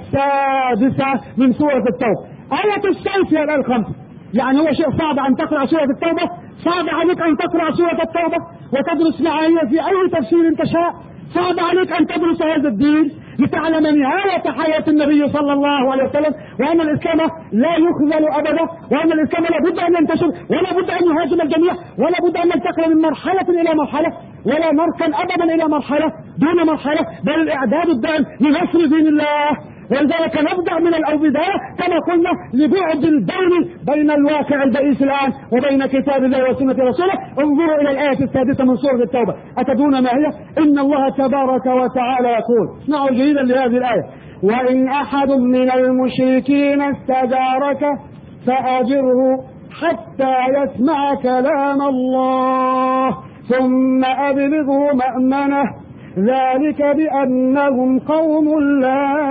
6 من سورة التوبة، آية السيف يا الآية 5. يعني هو شيء صعب أن تقرأ سورة التوبة؟ صعب عليك أن تقرأ سورة التوبة وتدرس معانيها في أي تفسير تشاء؟ صعب عليك أن تدرس هذا الدين لتعلم نهاية حياة النبي صلى الله عليه وسلم، وأن الإسلام لا يخذل أبدا، وأن الإسلام لا بد أن ينتشر ولا بد أن يهاجم الجميع، ولا بد أن ننتقل من مرحلة إلى مرحلة، ولا نركن أبدا إلى مرحلة دون مرحلة، بل الإعداد الدائم لنصر دين الله. ولذلك نبدأ من البداية كما قلنا لبعد البين بين الواقع البئيس الآن وبين كتاب الله وسنة رسوله. انظروا إلى الآية 6 من سورة التوبة، أتدون ما هي؟ إن الله تبارك وتعالى يقول، اسمعوا جيدا لهذه الآية: وإن أحد من المشركين استجارك فأجره حتى يسمع كلام الله ثم أبلغه مأمنه ذلك بأنهم قوم لا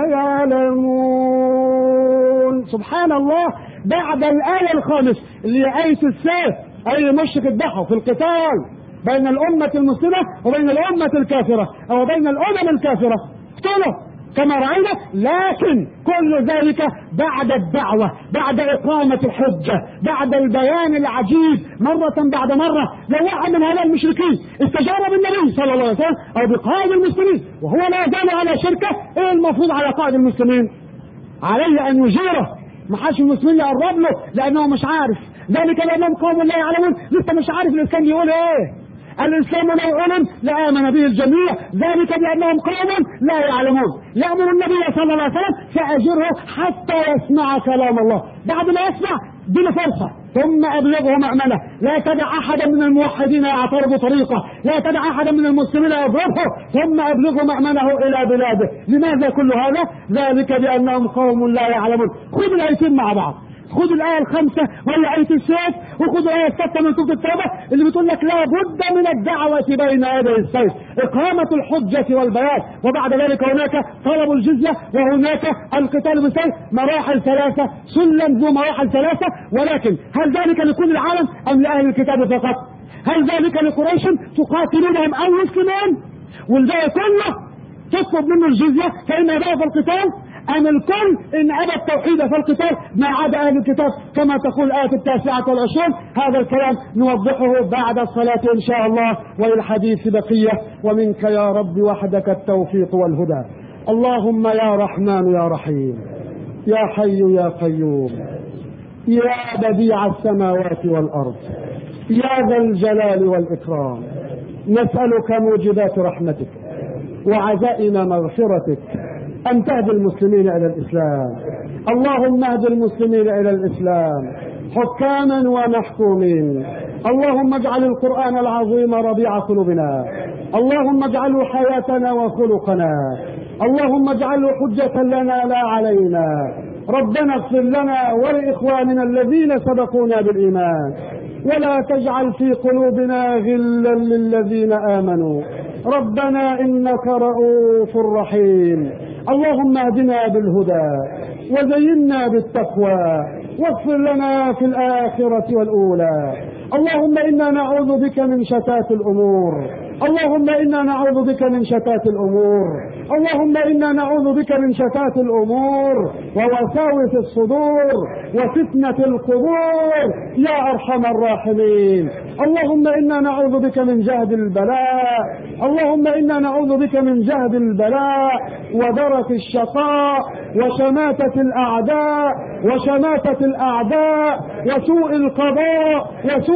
يعلمون. سبحان الله. بعد الآية 5 اللي هي آية السيف، أي مشرك الضحى في القتال بين الأمة المسلمة وبين الأمة الكافرة أو بين الأمم الكافرة، اقتلوا كما رأينا، لكن كل ذلك بعد الدعوة، بعد إقامة الحجة، بعد البيان العجيب مرة بعد مرة. لو واحد من هؤلاء المشركين استجار بالنبي صلى الله عليه وسلم أو بقائد المسلمين وهو لا زال على شركة، إيه المفروض على قائد المسلمين؟ عليه أن يجيره، ما حدش المسلمين يقرب له لأنه مش عارف، ذلك لأنهم قوم لا يعلمون، لسه مش عارف الإسلام بيقول إيه. الإسلام لو علم لآمن به الجميع، ذلك بأنهم قوم لا يعلمون. يأمر النبي صلى الله عليه وسلم فأجره حتى يسمع كلام الله. بعد ما يسمع دون فرصة ثم أبلغه مأمنه. لا تدع أحدا من الموحدين يعترض طريقه، لا تدع أحدا من المسلمين يضربه، ثم أبلغه مأمنه إلى بلاده. لماذا كل هذا؟ ذلك بأنهم قوم لا يعلمون. خذ الآيتين مع بعض، خذ الآية 5 ولا آية السيف، وخذ الآية 6 من سورة التوبة اللي بتقول لك لا بد من الدعوة بين يدي السيف، إقامة الحجة والبيان، وبعد ذلك هناك طلب الجزية، وهناك القتال بالسيف. مراحل 3، سلم ذو مراحل 3. ولكن هل ذلك لكل العالم أم لأهل الكتاب فقط؟ هل ذلك لقريش تقاتلونهم أو يسلمون والباقي كله تطلب منه الجزية فإن أباه في القتال؟ أم الكل إن أبى التوحيد فالقتال ما عدا أهل الكتاب كما تقول الآية 29؟ هذا الكلام نوضحه بعد الصلاة إن شاء الله، وللحديث بقية. ومنك يا رب وحدك التوفيق والهدى. اللهم يا رحمن يا رحيم يا حي يا قيوم يا بديع السماوات والأرض يا ذا الجلال والإكرام، نسألك موجبات رحمتك وعزائم مغفرتك أن تهدي المسلمين إلى الإسلام. اللهم اهد المسلمين إلى الإسلام حكاما ومحكومين. اللهم اجعل القرآن العظيم ربيع قلوبنا، اللهم اجعله حياتنا وخلقنا، اللهم اجعله حجة لنا لا علينا. ربنا اغفر لنا ولإخواننا الذين سبقونا بالإيمان، ولا تجعل في قلوبنا غلا للذين آمنوا. ربنا إنك رؤوف رحيم. اللهم اهدنا بالهدى وزينا بالتقوى واغفر لنا في الآخرة والأولى. اللهم إنا نعوذ بك من شتات الأمور، اللهم إنا نعوذ بك من شتات الأمور، اللهم إنا نعوذ بك من شتات الأمور ووساوس الصدور وفتنة القبور يا أرحم الراحمين. اللهم إنا نعوذ بك من جهد البلاء، اللهم إنا نعوذ بك من جهد البلاء ودرك الشقاء وشماتة الأعداء وسوء القضاء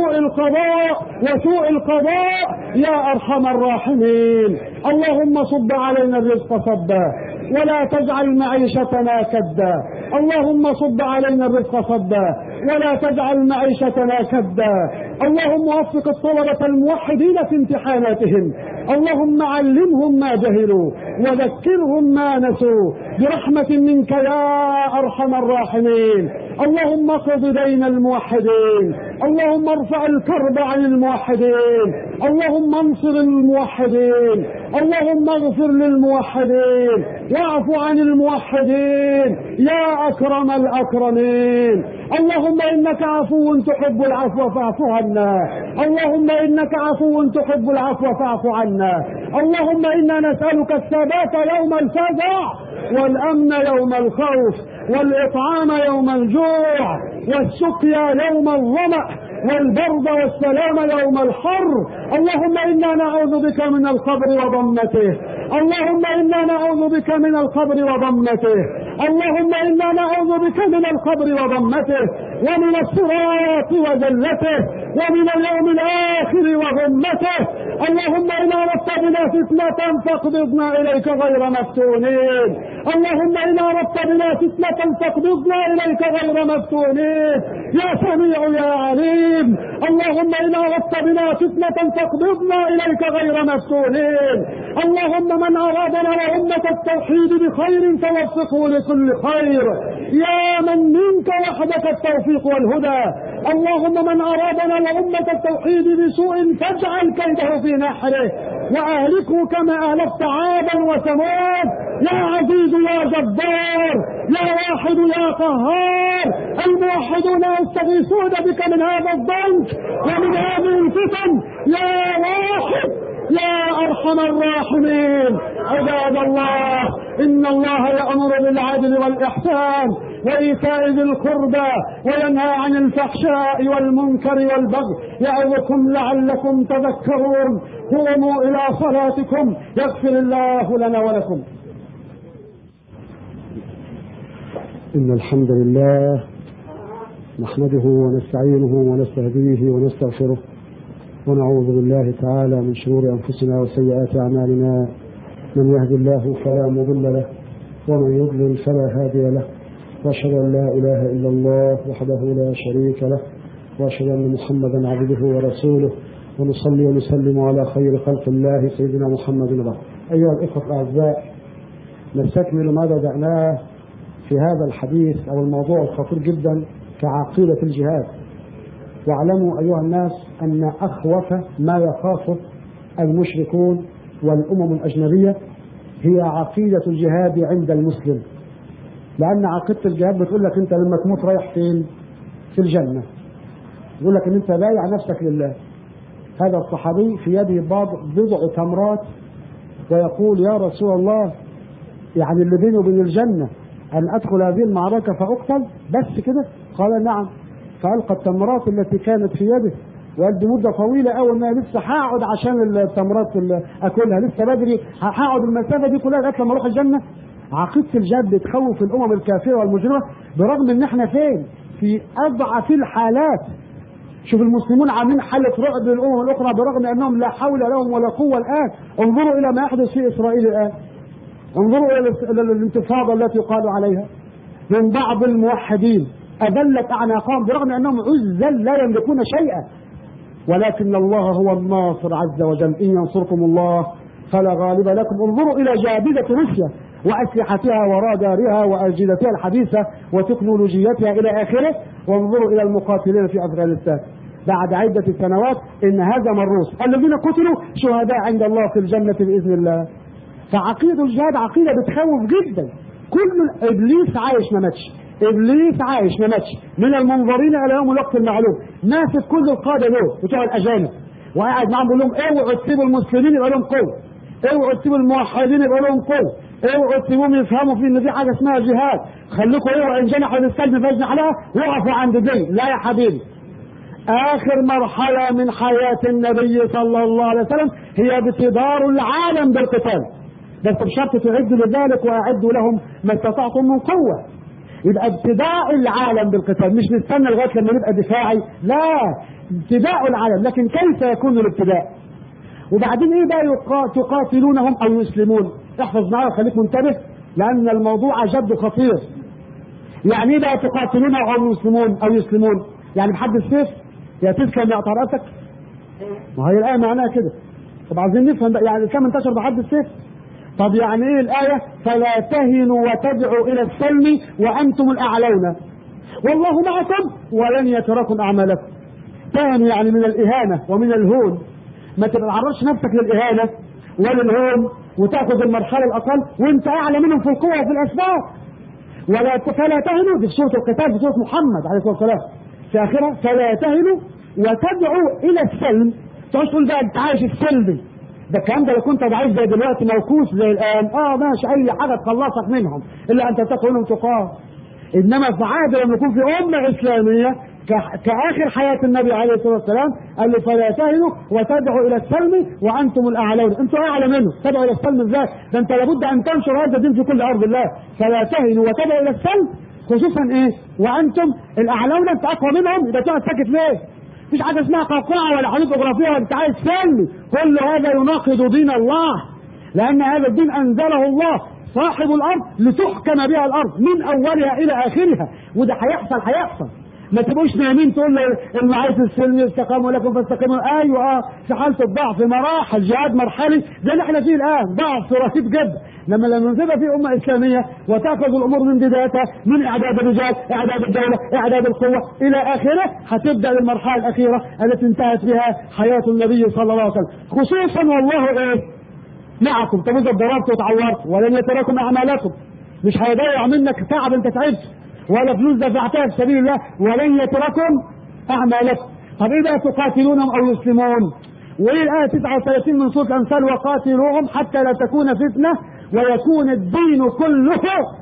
وسوء القضاء يا أرحم الراحمين. اللهم صب علينا الرزق صبا ولا تجعل معيشتنا كدا، اللهم صب علينا الرزق صبا ولا تجعل معيشتنا كدا. اللهم وفق الطلبة الموحدين في امتحاناتهم، اللهم علمهم ما جهلوا وذكرهم ما نسوا برحمة منك يا أرحم الراحمين. اللهم اقض دين الموحدين، اللهم ارفع الكرب عن الموحدين، اللهم انصر الموحدين، اللهم اغفر للموحدين واعف عن الموحدين يا أكرم الأكرمين. اللهم إنك عفو تحب العفو فاعف عنا، اللهم إنك عفو تحب العفو فاعف عنا. اللهم إنا نسألك الثبات يوم الفزع والأمن يوم الخوف والإطعام يوم الجوع والسقيا يوم الظمأ والبرد والسلام يوم الحر. اللهم إنا نعوذ بك من القبر وضمته، اللهم إنا نعوذ بك من القبر وضمته، اللهم إنا نعوذ بك من القبر وضمته ومن الصراط وذلته ومن اليوم الآخر وغمته. اللهم إن أردت بنا فتنة فاقبضنا إليك غير مفتونين، اللهم إن أردت بنا فتنة فاقبضنا إليك غير مفتونين يا سميع يا عليم. اللهم إن أردت بنا فتنة فاقبضنا إليك غير مفتونين. اللهم من أرادنا وأمة التوحيد بخير فوفقه لكل خير يا من منك وحدك التوفيق والهدى. اللهم من أرادنا وأمة التوحيد بسوء فاجعل كيده في نحره وأهلكه كما أهلكت عادا وثمود يا عزيز يا جبار يا واحد يا قهار. الموحدون يستغيثون بك من هذا الضنك ومن هذه الفتن يا واحد يا أرحم الراحمين. عباد الله، إن الله يأمر بالعدل والإحسان وإيتاء ذي القربى وينهى عن الفحشاء والمنكر والبغي يعظكم لعلكم تذكرون. قوموا إلى صلاتكم يغفر الله لنا ولكم. إن الحمد لله نحمده ونستعينه ونستهديه ونستغفره ونعوذ بالله تعالى من شرور أنفسنا وسيئات أعمالنا. من يهد الله فلا مضل له ومن يضلل فلا هادي له، وأشهد أن لا إله إلا الله وحده لا شريك له، وأشهد أن محمدا عبده ورسوله، ونصلي ونسلم على خير خلق الله سيدنا محمد وبعد. أيها الإخوة الأعزاء، نستكمل ما بدأناه في هذا الحديث أو الموضوع الخطير جدا كعقيدة الجهاد. واعلموا أيها الناس أن أخوف ما يخافه المشركون والأمم الأجنبية هي عقيدة الجهاد عند المسلم، لأن عقيدة الجهاد بتقول لك أنت لما تموت رايح فين؟ في الجنة. يقول لك أن أنت بايع نفسك لله. هذا الصحابي في يده بضع تمرات ويقول يا رسول الله، يعني اللي بيني وبين الجنة أن أدخل هذه المعركة فأقتل بس كده؟ قال نعم. فألقى التمرات التي كانت في يده وقال دي مدة طويلة أوي إن أنا لسه هقعد عشان التمرات اللي أكلها لسه بدري، هقعد المسافة دي كلها لغاية لما أروح الجنة. عقيدة الجهاد بتخوف الأمم الكافرة والمجرمة برغم إن إحنا فين؟ في أضعف الحالات. شوف المسلمون عاملين حالة رعب للأمم الأخرى برغم أنهم لا حول لهم ولا قوة الآن. انظروا إلى ما يحدث في إسرائيل الآن، انظروا إلى الانتفاضة التي يقال عليها من بعض الموحدين أذلت أعناقهم برغم أنهم عزل لا يملكون شيئا، ولكن الله هو الناصر عز وجل. إن ينصركم الله فلا غالب لكم. انظروا إلى جابدة روسيا وأسلحتها ورادارها وأجهزتها الحديثة وتكنولوجيتها إلى آخره، وانظروا إلى المقاتلين في أفغانستان بعد عدة سنوات إن هزم الروس الذين قتلوا شهداء عند الله في الجنة بإذن الله. فعقيدة الجهاد عقيدة بتخوف جدا. كل ابليس عايش ما ماتش، ابليس عايش ما ماتش، من المنظرين الى يوم الوقت المعلوم، ماسك كل القاده دول بتوع الاجانب وقاعد معاهم بيقول لهم اوعوا تسيبوا المسلمين يبقى لهم قوه، اوعوا تسيبوا الموحدين يبقى لهم قوه، اوعوا تسيبوهم يفهموا في ان في حاجه اسمها جهاد، خليكم اوعوا ان جنحوا للسلم فاجنح لها، وقفوا عند دي. لا يا حبيبي، آخر مرحلة من حياة النبي صلى الله عليه وسلم هي ابتدار العالم بالقتال، بس بشرط تعدوا لذلك وأعدوا لهم ما استطعتم من قوة. يبقى ابتداء العالم بالقتال، مش نستنى لغاية لما نبقى دفاعي، لا، ابتداء العالم. لكن كيف يكون الابتداء؟ وبعدين ايه بقى تقاتلونهم او يسلمون؟ احفظ معايا وخليك منتبه لأن الموضوع جد خطير. يعني ايه بقى تقاتلونهم او يسلمون او يسلمون؟ يعني بحد السيف يا تسلم يا قطع راسك؟ ما هي الآية معناها كده. طب عايزين نفهم بقى يعني كم انتشر بحد السيف؟ طب يعني ايه الآية فلا تهنوا وتدعوا إلى السلم وأنتم الأعلون والله معكم ولن يتركم أعمالكم. تهنوا يعني من الإهانة ومن الهون، ما تعرضش نفسك للإهانة وللهون وتأخذ المرحلة الأقل وانت أعلى منهم في القوة وفي الأسباب. فلا تهنوا، دي في سورة القتال في سورة محمد عليه الصلاة والسلام في آخرها، فلا تهنوا وتدعوا إلى السلم. تقول بقى انت عايش السلبي، ده الكلام ده لو كنت ضعيف زي دلوقتي موكوس زي الآن ماشي أي حاجة تخلصك منهم إلا أن تتقوا منهم تقاه. إنما في عهد لما يكون في أمة إسلامية كآخر حياة النبي عليه الصلاة والسلام قال له فلا تهنوا وتدعوا إلى السلم وأنتم الأعلون. أنتم أعلى منه، تدعوا إلى السلم إزاي؟ ده أنت لابد أن تنشر هذا الدين في كل أرض الله. فلا تهنوا وتدعوا إلى السلم، خصوصا إيه؟ وأنتم الأعلون، أنت أقوى منهم، يبقى تقعد ساكت ليه؟ مفيش حاجة اسمها قوقعة ولا حدود جغرافية ولا أنت عايز سلمي. كل هذا يناقض دين الله، لأن هذا الدين أنزله الله صاحب الأرض لتحكم بها الأرض من أولها إلى آخرها، وده هيحصل. ما تبقوش نايمين تقول اللي عايز السلم يستقاموا لكم فاستقاموا. ايوه في حاله الضعف مراحل، جهاد مرحلي زي اللي احنا فيه الان، ضعف رهيب جدا. لما نبقى في امه اسلاميه وتاخذ الامور من بدايتها، من اعداد الرجال، اعداد الدوله، اعداد القوه الى اخره، هتبدا المرحله الاخيره التي انتهت بها حياه النبي صلى الله عليه وسلم. خصوصا والله معكم. طب اذا ضربت وتعورت ولن يتركم اعمالكم، مش هيضيع منك تعب انت تعبت ولا فلوس دفعتها في سبيل الله، ولن يتركم اعمالكم. طب ايه بقى تقاتلونهم او يسلمون؟ وايه الايه 39 من سوره الانفال وقاتلوهم حتى لا تكون فتنه ويكون الدين كله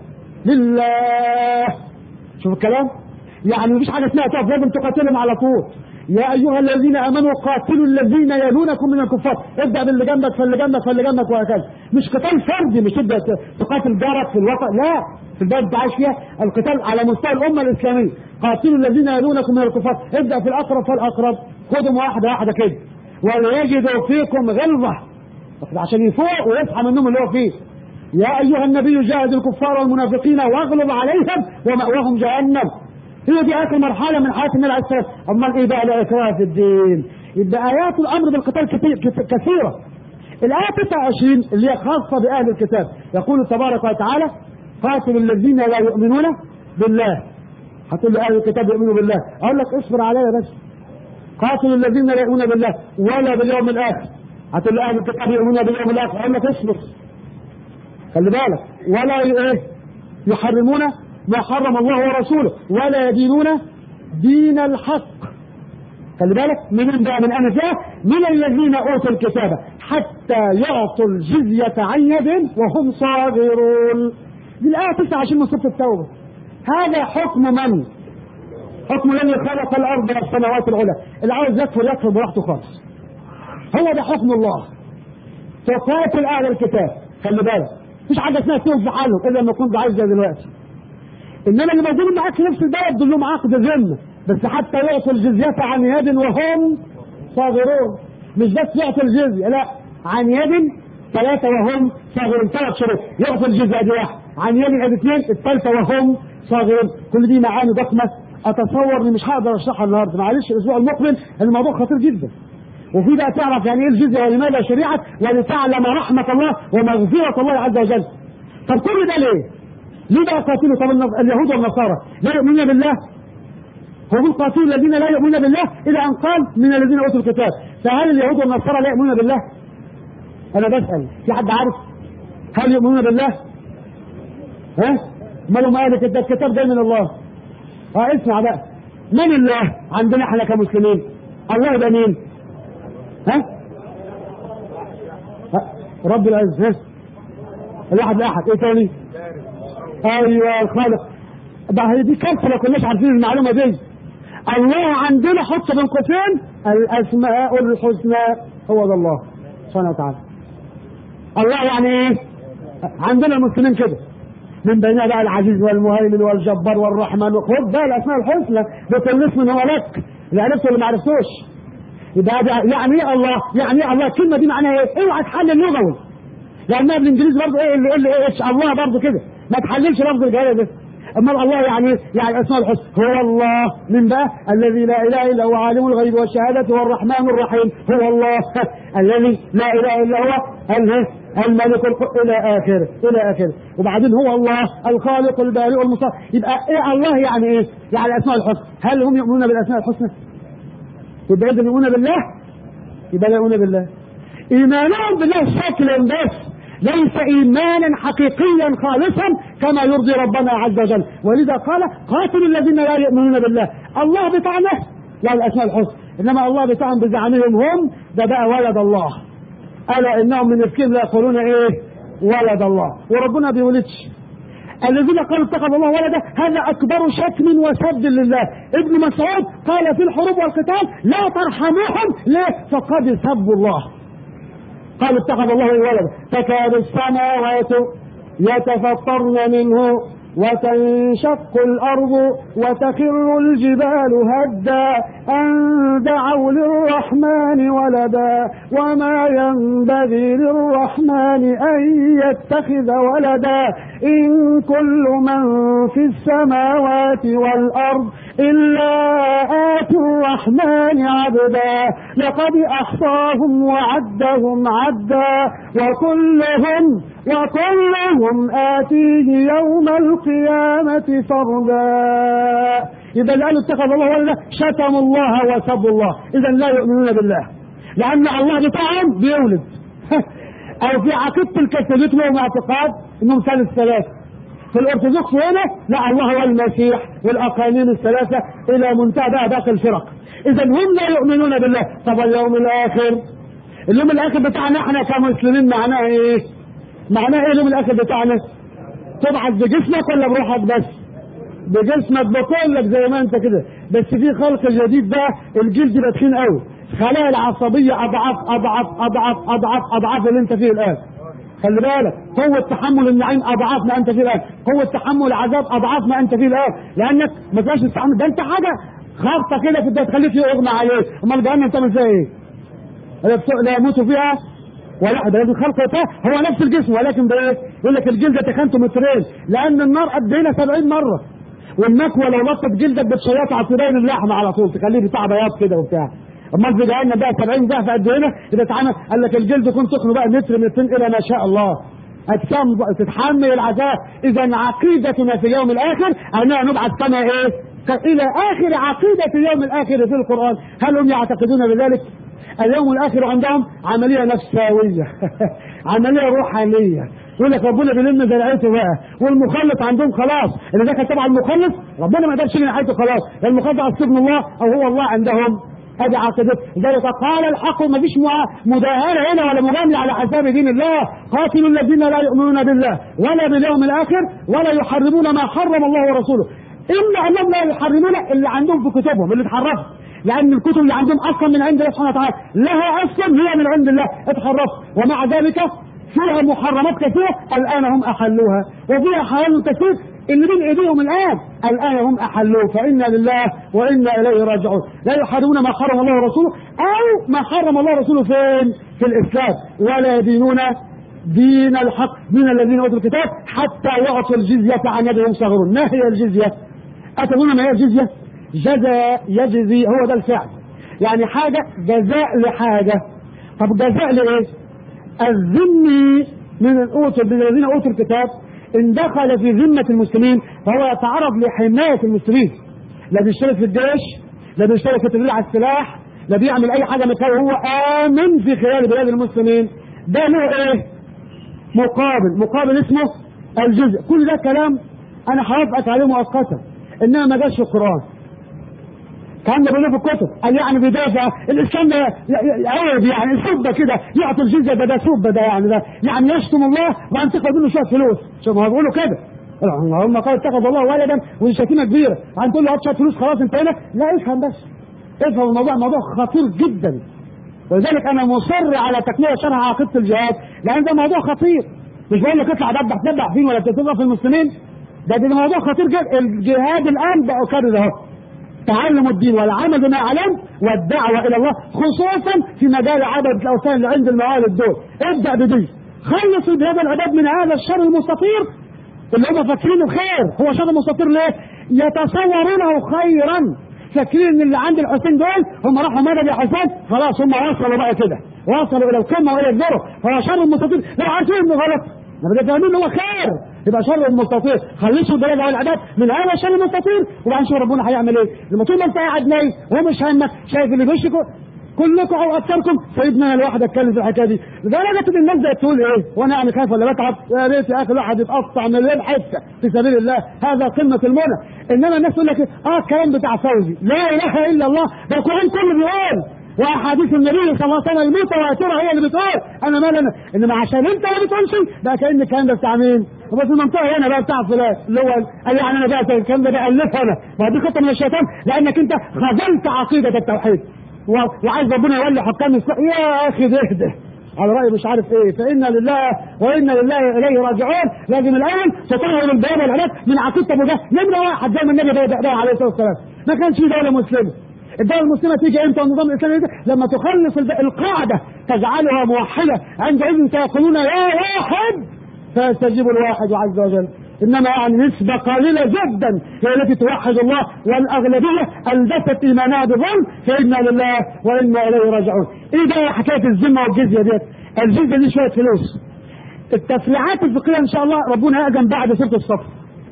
لله. شوف الكلام، يعني مفيش حاجه اسمها تقف، لازم تقاتلهم على طول. يا ايها الذين امنوا قاتلوا الذين يلونكم من الكفار، ابدا باللي جنبك فاللي جنبك فاللي جنبك وهكذا. مش قتال فردي، مش تبدا تقاتل جارك في الوطن، لا، في البلد اللي عايش فيها. القتال على مستوى الامه الاسلاميه. قاتلوا الذين يلونكم من الكفار، ابدا في الاقرب فالاقرب، خدهم واحده واحده كده. وليجدوا فيكم غلظه، عشان يفوق ويصحى منهم اللي هو فيه. يا ايها النبي جاهد الكفار والمنافقين واغلظ عليهم ومأواهم جهنم. هي دي اخر مرحله من حياه النبي عليه الصلاه والسلام. امال ايه بقى؟ لا اكراه في الدين. يبقى ايات الامر بالقتال كثيره. الايه 29 اللي هي خاصه باهل الكتاب، يقول تبارك وتعالى قاتلوا الذين لا يؤمنون بالله. هتقول لي اهل الكتاب يؤمنوا بالله، اقول لك اصبر عليا بس. قاتلوا الذين لا يؤمنون بالله ولا باليوم الاخر. هتقول لي اهل الكتاب يؤمنون باليوم الاخر، اقول لك اصبر، خلي بالك. ولا يحرمون ما حرم الله ورسوله ولا يدينون دين الحق. خلي بالك من بقى من أنا جاء من الذين أوتوا الكتاب حتى يعطوا الجزية عن يد وهم صاغرون. دي الآية 29 من سورة التوبة. هذا حكم من؟ حكم الذي خلق الأرض والسماوات العلى. اللي عاوز يكفر براحته خالص. هو ده حكم الله. تقاتل أهل الكتاب، خلي بالك مفيش حاجة اسمها تقف في حالهم إلا لما كنت عايز زي دلوقتي. انما اللي موجودين معاك في نفس البلد دول لهم عقد ذمه، بس حتى يعطوا الجزيه عن يد وهم صاغرون. مش بس يعطوا الجزيه، لا، عن يد 3 وهم صاغرون. 3 شروط. يعطوا الجزيه دي 1، عن يد 2، الثالثه وهم صاغرون. كل دي معاني ضخمه اتصور اني مش هقدر اشرحها النهارده، معلش الاسبوع المقبل الموضوع خطير جدا. وفي بقى تعرف يعني ايه الجزيه ولماذا شريعت ولتعلم رحمه الله ومغفره الله عز وجل. طب كل ده ليه؟ ليه بقى قاتلوا؟ طب اليهود والنصارى لا يؤمنون بالله، هم قاتلوا الذين لا يؤمنون بالله الى ان قال من الذين اوتوا الكتاب. فهل اليهود والنصارى لا يؤمنون بالله؟ انا بسأل، في حد عارف؟ هل يؤمنون بالله؟ ها؟ امال ما قالت الكتاب جاي من الله. اسمع بقى، من الله عندنا احنا كمسلمين؟ الله ده مين؟ ها؟ رب العزة، الواحد الاحد. ايه تاني؟ ايوه الخالق. ده دي كارثه ما كناش عارفين المعلومه دي. الله عندنا حط بين قوسين الاسماء الحسنى، هو ده الله سبحانه وتعالى. الله يعني ايه؟ عندنا المسلمين كده، من بينها بقى العزيز والمهيمن والجبار والرحمن. خد بقى الاسماء الحسنى، ده الاسم من هو لك اللي عرفته اللي ما عرفتوش. يبقى يعني ايه الله؟ يعني ايه الله؟ الكلمه دي معناها ايه؟ اوعى تحلل لغوي، لانها بالانجليزي برضه ايه اللي اتش الله برضه كده، ما تحللش لفظ الجلاله ده. اما الله يعني ايه؟ يعني الاسماء الحسنى. هو الله من بقى الذي لا اله الا هو عالم الغيب والشهاده هو الرحمن الرحيم. هو الله الذي لا اله الا هو الملك الى اخره. وبعدين هو الله الخالق البارئ المصور. يبقى ايه الله يعني ايه؟ يعني الاسماء الحسنى. هل هم يؤمنون بالاسماء الحسنى؟ يبقى اذا يؤمنون بالله؟ يبقى لا يؤمنون بالله. ايمانهم بالله شكلا بس، ليس ايمانا حقيقيا خالصا كما يرضي ربنا عز وجل. ولذا قال قاتلوا الذين لا يؤمنون بالله. الله بتاعنا لا الاسماء الحسنى، انما الله بتاعهم بزعمهم هم ده بقى ولد الله. الا انهم من افكهم لا يقولون ايه؟ ولد الله. وربنا بيولدش. الذين قالوا اتخذ الله ولدا هذا اكبر شتم وسب لله. ابن مسعود قال في الحروب والقتال لا ترحموهم. ليه؟ فقد سبوا الله. قالوا اتخذ الله ولدا تكاد السماوات يتفطرن منه وتنشق الأرض وتخر الجبال هدا أن دعوا للرحمن ولدا وما ينبغي للرحمن أن يتخذ ولدا إن كل من في السماوات والأرض إلا آتي الرحمن عبدا لقد أحصاهم وعدهم عدا وكلهم آتيه يوم القيامة فردا. إذا قالوا اتخذ الله ولدا شتموا الله وسبوا الله. إذا لا يؤمنون بالله، لأن الله بتاعهم بيولد. أو في عقيدة الكاثوليك لهم اعتقاد إنهم ثلاثة. في الأرثوذكس هنا لا الله هو المسيح والأقانيم الثلاثة إلى منتهى بقى باقي الفرق. إذا هم لا يؤمنون بالله. طب اليوم الآخر بتاعنا احنا كمسلمين معناه إيه؟ معناه إيه اليوم الآخر بتاعنا؟ تبعث بجسمك ولا بروحك بس؟ بجسمك بكلك زي ما انت كده، بس في خلق جديد بقى الجلد بقى تخين قوي، خلايا العصبيه اضعاف اللي انت فيه الان. خلي بالك، قوه تحمل النعيم اضعاف ما انت فيه الان، قوه تحمل العذاب اضعاف ما انت فيه الان، لانك ما تقدرش تستحمل. ده انت حاجه خبطه كده في تخليك يغمى عليك. امال جهنم تعمل فيها ايه؟ لا يموت فيها ولا ده الخلق هو نفس الجسم، ولكن بايه؟ يقول لك الجلد تخنته مترين، لان النار قد هنا 70 مره، والمكوى لو لطت جلدك بتشيطها على صدرين اللحمه على طول تخليه بتاع بياض كده وبتاع. امال في جهنم بقى 70 ضعف قد هنا. اذا اتعمل قال لك الجلد يكون سخن بقى متر 200 الى ما شاء الله، اجسام تتحمل العذاب. اذا عقيدتنا في يوم الاخر اننا نبعث كما ايه؟ الى اخر عقيده اليوم الاخر في القران. هل هم يعتقدون بذلك؟ اليوم الاخر عندهم عمليه نفساويه عمليه روحانيه. يقول لك ربنا بيلم ذرعته بقى، والمخلص عندهم خلاص اللي ده كان تبع المخلص ربنا ما يقدرش يلم حياته خلاص، المخلص على سبن الله او هو الله عندهم. ادي عقيدته. لذلك قال الحق، ما فيش مداهنه هنا ولا مجامله على حساب دين الله. قاتلوا الذين لا يؤمنون بالله ولا باليوم الاخر ولا يحرمون ما حرم الله ورسوله. الا انهم لا يحرمون اللي عندهم في كتبهم اللي اتحرفت، لأن الكتب اللي عندهم أصلا من عند الله سبحانه وتعالى لها أصلا هي من عند الله اتحرفت، ومع ذلك فيها محرمات كثيرة الآن هم أحلوها، وفيها حلال كثير اللي بين إيديهم الآن هم أحلوه. فإنا لله وإنا إليه راجعون. لا يحرمون ما حرم الله ورسوله، أو ما حرم الله ورسوله فين؟ في الإسلام. ولا يدينون دين الحق من الذين أوتوا الكتاب حتى يعطوا الجزية عن يد وهم صاغرون. ما هي الجزية؟ أتدرون ما هي الجزية؟ جزاء يجزي، هو ده الفعل، يعني حاجة جزاء لحاجة. طب جزاء لإيه؟ الذمي من الذين أوتوا الكتاب إن دخل في ذمة المسلمين فهو يتعرض لحماية المسلمين، لا بيشترك في الجيش، لا بيشترك في التدريب على السلاح، لا بيعمل أي حاجة مكان، هو آمن في خلال بلاد المسلمين. ده له إيه؟ مقابل اسمه الجزء. كل ده كلام انا هوافقك عليه مؤقتا، انما ما جاش في القرآن. كان ده بيقول في الكتب قال يعني بيدافع الاسلام ده عيب، يعني السب كده يعطي الجزء ده سب ده يعني يشتم الله وان تاخد منه شويه فلوس. شوف ما بيقولوا كده، هم قالوا اتخذ الله ولدا ودي شتيمه كبيره، عن تقول له هات شويه فلوس خلاص انت هنا. لا افهم بس، افهم الموضوع، موضوع خطير جدا. ولذلك انا مصر على تكمله شرح عقيده الجهاد، لان ده موضوع خطير. مش بقول لك اطلع دبح فين ولا تضرب في المسلمين، ده موضوع خطير جدا. الجهاد الان بقى كده اهو، تعلم الدين والعمل بما علم والدعوه الى الله، خصوصا في مجال عبد الاوثان اللي عند الموالد دول. ابدا بدي، خلص بهذا العباد من هذا الشر المستطير اللي هم فاكرينه خير. هو شر مستطير ليه؟ يتصورونه خيرا، فاكرين ان اللي عند الحسين دول هم راحوا مدد يا حسين، خلاص هم وصلوا بقى كده، وصلوا الى القمه والى الذروه. هو شر مستطير لو عارفين انه غلط، ما بدنا فاهمين هو خير، يبقى شر مستطير. خلصوا البلاد على العباد من هذا الشر المستطير، وبعدين شوف ربنا هيعمل ايه. لما طول ما انت قاعد نايم ومش همك، شايف اللي بيشكوا كلكم او اكثركم، سيدنا انا الواحد اتكلم في الحكايه دي لدرجه ان الناس بقت تقول ايه وانا يعني خايف ولا بتعب، يا ريت يا اخي الواحد يتقطع مليون حته في سبيل الله، هذا قمه المنى. انما الناس تقول لك الكلام بتاع فوزي لا اله الا الله، ده القران كله بيقول، واحاديث النبي صلى الله عليه وسلم المتواتره هي اللي بتقول، انا مال انا. انما عشان انت ما بتقولش بقى كان الكلام ده بتاع مين؟ وبس المنطقه هنا بقى بتاع فلان اللي هو قال يعني انا بقى الكلام ده بالفه انا، ما دي خطه من الشيطان، لانك انت خذلت عقيده التوحيد وعايز ربنا يولي حكام يا اخي ده على راي مش عارف ايه، فانا لله وانا لله اليه راجعون. لازم الاول تطهر البيان والعلاج من عقيده ابو جهل نمره واحد، زي ما النبي ده عليه الصلاه والسلام. ما كانش في دوله مسلمه. الدوله المسلمه تيجي امتى والنظام الاسلامي لما تخلص القاعده تجعلها موحده، عندئذ سيقولون يا واحد فيستجيب الواحد عز وجل. انما يعني نسبه قليله جدا هي التي توحد الله، والاغلبيه البست ايمانها بالظلم، فانا لله وانا اليه راجعون. ايه بقى حكايه الذمه والجزيه ديت؟ الجزيه دي شويه فلوس. التفريعات الفقهيه ان شاء الله ربنا يأذن بعد سوره الصف،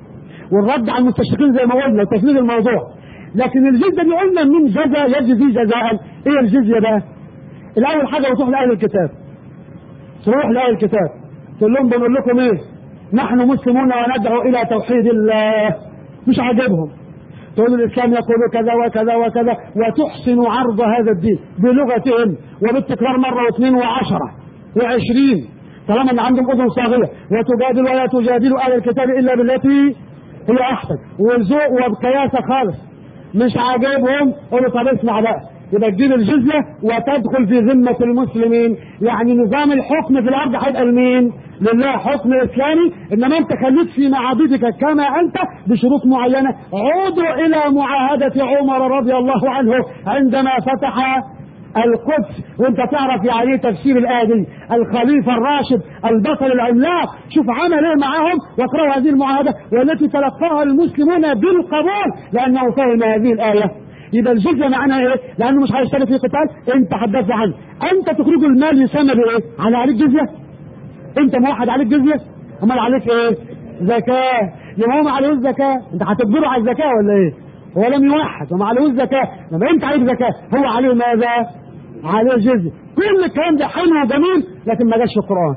والرد على المستشرقين زي ما قلنا وتسليل الموضوع. لكن الجزيه دي قلنا من جزاء يجزي جزاء. ايه الجزيه بقى؟ الاول حاجه بتروح لاهل الكتاب، تروح لاهل الكتاب تقول لهم بنقول لكم ايه؟ نحن مسلمون وندعو الى توحيد الله. مش عاجبهم، تقول الاسلام يقول كذا وكذا وكذا، وتحسن عرض هذا الدين بلغتهم وبالتكرار مره واثنين وعشره وعشرين، طالما ان عندهم اذن صاغيه، وتجادل ولا تجادل اهل الكتاب الا بالتي هي احسن، وذوق وبقياسه خالص. مش عاجبهم قولوا طب اسمع بقى، يبقى تجيب الجزيه وتدخل في ذمه المسلمين. يعني نظام الحكم في الارض هيبقى لمين؟ لله، حكم اسلامي. انما انت خليك في معابدك كما انت بشروط معينه. عودوا الى معاهده عمر رضي الله عنه عندما فتح القدس، وانت تعرف يعني تفسير الايه دي، الخليفه الراشد البطل العملاق، شوف عمل ايه معاهم، واقرأوا هذه المعاهده والتي تلقاها المسلمون بالقبول لانه فهم هذه الايه. يبقى الجزيه معناها ايه؟ لانه مش هيشترك في قتال، انت هتدافع عنه. انت تخرج المال يسمى بايه؟ عليك جزيه؟ انت موحد عليك جزيه؟ امال عليك ايه؟ زكاه. يبقى هو ما عليهوش زكاه، انت هتجبره على الزكاه ولا ايه؟ هو لم يوحد وما عليهوش زكاه، لما انت عليك زكاه هو عليه ماذا؟ عليه جزيه. كل الكلام ده حلو وجميل لكن ما جاش في القران.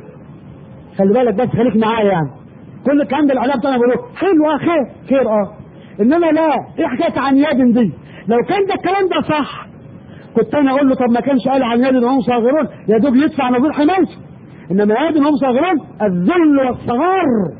خلي بالك بس، خليك معايا يعني. كل الكلام ده الاعلام بتاعنا بيقولوا حلو خير انما لا، ايه حكايه عن يد دي؟ لو كان ده الكلام ده صح كنت انا اقول له طب ما كانش قال عن يد انهم صاغرون، يا دوب يدفع نظير حمايته. انما يد انهم صاغرون الذل والصغار،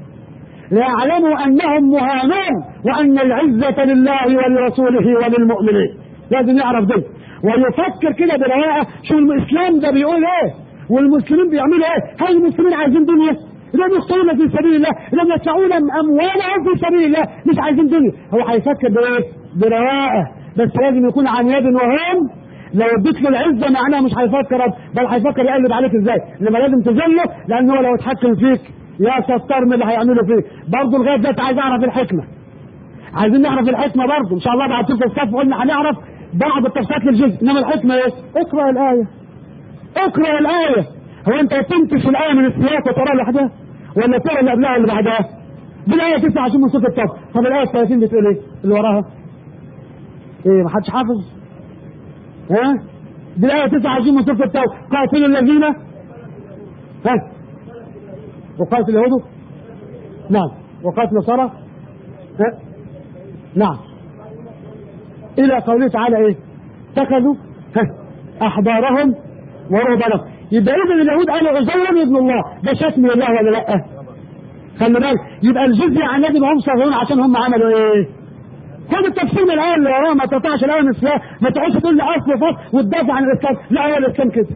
ليعلموا انهم مهانون وان العزه لله ولرسوله وللمؤمنين. لازم يعرف ده ويفكر كده برواقه. شو الاسلام ده بيقول ايه والمسلمين بيعملوا ايه؟ هل المسلمين عايزين دنيا؟ لم يقتلون في سبيل الله، لم يدفعون اموالهم في سبيل الله، مش عايزين دنيا. هو هيفكر بايه؟ برواقه، بس لازم يكون عن يد وهم. لو اديت له العزه معناها مش هيفكر، بل هيفكر يقلب عليك ازاي. انما لازم تذله، لانه لو اتحكم فيك يا ستار من اللي هيعملوا فيه. برضه لغايه دلوقتي عايز اعرف الحكمه. عايزين نعرف الحكمه برضه ان شاء الله بعد تلك الصف قلنا هنعرف بعض التفصيلات للجزء. انما الحكمه ايه؟ اقرا الايه. اقرا الايه. هو انت تنتش الايه من السياق وتراها لوحدها ولا ترى اللي قبلها اللي بعدها؟ بالايه 29 من سوره الصف. طب الايه 30 بتقول ايه؟ اللي وراها ايه؟ ما حدش حافظ؟ ها؟ دي الايه 29 من سوره الصف. قاتلوا الذين وقالت اليهود نعم وقالت النصارى نعم الى قوله تعالى ايه؟ اتخذوا احبارهم ورهبانهم. يبقى اذا اليهود قالوا عزير ابن الله، ده شتم الله ولا لا؟ خلي بالك، يبقى الجزية عن يد هم صغيرون عشان هم عملوا ايه؟ خد التفسير من الايه اللي وراها، ما تقطعش الايه من الاسلام، ما تقعدش تقول لي اصل فصل وتدافع عن الاسلام، لا هو الاسلام كده.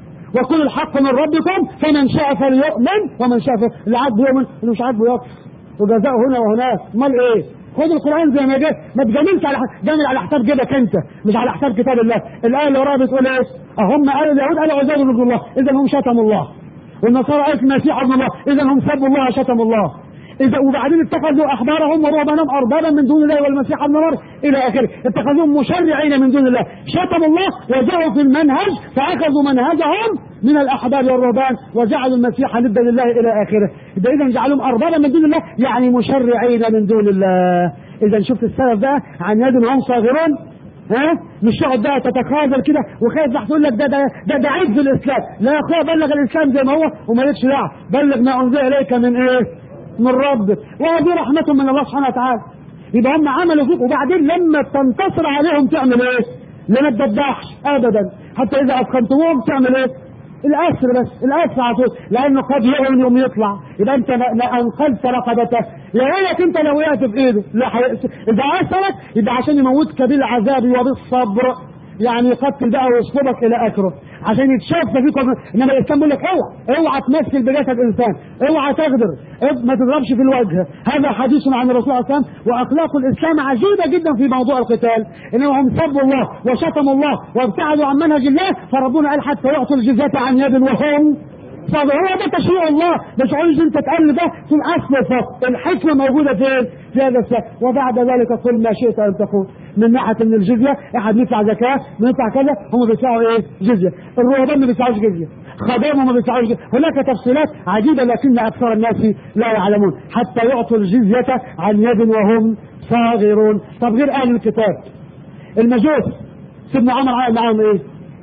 وكل الحق من ربكم فمن شاء فليؤمن ومن شاء اللي عاجبه يؤمن اللي مش عاجبه يكفر، وجزاؤه هنا وهناك. امال ايه؟ خد القران زي ما جه، ما تجاملش جامل على حساب جيبك انت، مش على حساب كتاب الله. الايه اللي وراها بتقول ايه؟ هم قالوا اليهود قالوا عزير ابن الله، اذا هم شتموا الله. والنصارى قالوا المسيح ابن الله، اذا هم سبوا الله شتموا الله. إذا وبعدين اتخذوا احبارهم ورهبانهم اربابا من دون الله والمسيح ابن مريم الى اخره، اتخذوهم مشرعين من دون الله، شتموا الله وجاءوا في المنهج فاخذوا منهجهم من الاحبار والرهبان وجعلوا المسيح ندا لله الى اخره. اذا جعلوهم اربابا من دون الله يعني مشرعين من دون الله. اذا شفت السلف بقى عن يد وهم صاغرون، مش تقعد بقى تتخاذل كده وخايف راح تقول لك ده عز الاسلام. لا يا اخويا، بلغ الاسلام زي ما هو ومالكش دعوه، بلغ ما انزل اليك من ايه؟ من ربك، وهذه رحمة من الله سبحانه وتعالى. يبقى هم عملوا فيك، وبعدين لما تنتصر عليهم تعمل ايه؟ لا تدبحش ابدا، حتى اذا اثخنتموهم تعمل ايه؟ الاسر، بس الاسر على طول، لانه قد يؤمن يوم يطلع، يبقى انت لا انقذت رقبته، يا ريت انت لو وقعت بايده لا اذا اسرك يبقى عشان يموتك بالعذاب وبالصبر، يعني يقتل بقى ويصلبك الى اخره عشان يتشاف فيكم. انما الاسلام بيقول لك اوعى تمثل بجسد انسان، اوعى تغدر، ما تضربش في الوجه. هذا حديث عن الرسول صلى الله عليه وسلم. واخلاق الاسلام عجيبه جدا في موضوع القتال، انهم هم سبوا الله وشتموا الله وابتعدوا عن منهج الله، فربنا قال حتى يعطوا الجزية عن يد وهم صادق. هو ده تشريع الله، مش عايز انت تقلد ده في الاصل فقط. الحكمه موجوده فين؟ في هذا السبب. وبعد ذلك قل ما شئت ان تقول، من ناحيه ان الجزيه احد يدفع زكاه، بيدفع كذا، هم بيدفعوا ايه؟ جزيه. الرهبان ما بيدفعوش جزيه، خدامهم ما بيدفعوش جزيه. هناك تفصيلات عجيبه لكن اكثر الناس لا يعلمون. حتى يعطوا الجزيه عن يد وهم صاغرون. طب غير اهل الكتاب المجوس، سيدنا عمر عمل معاهم ايه؟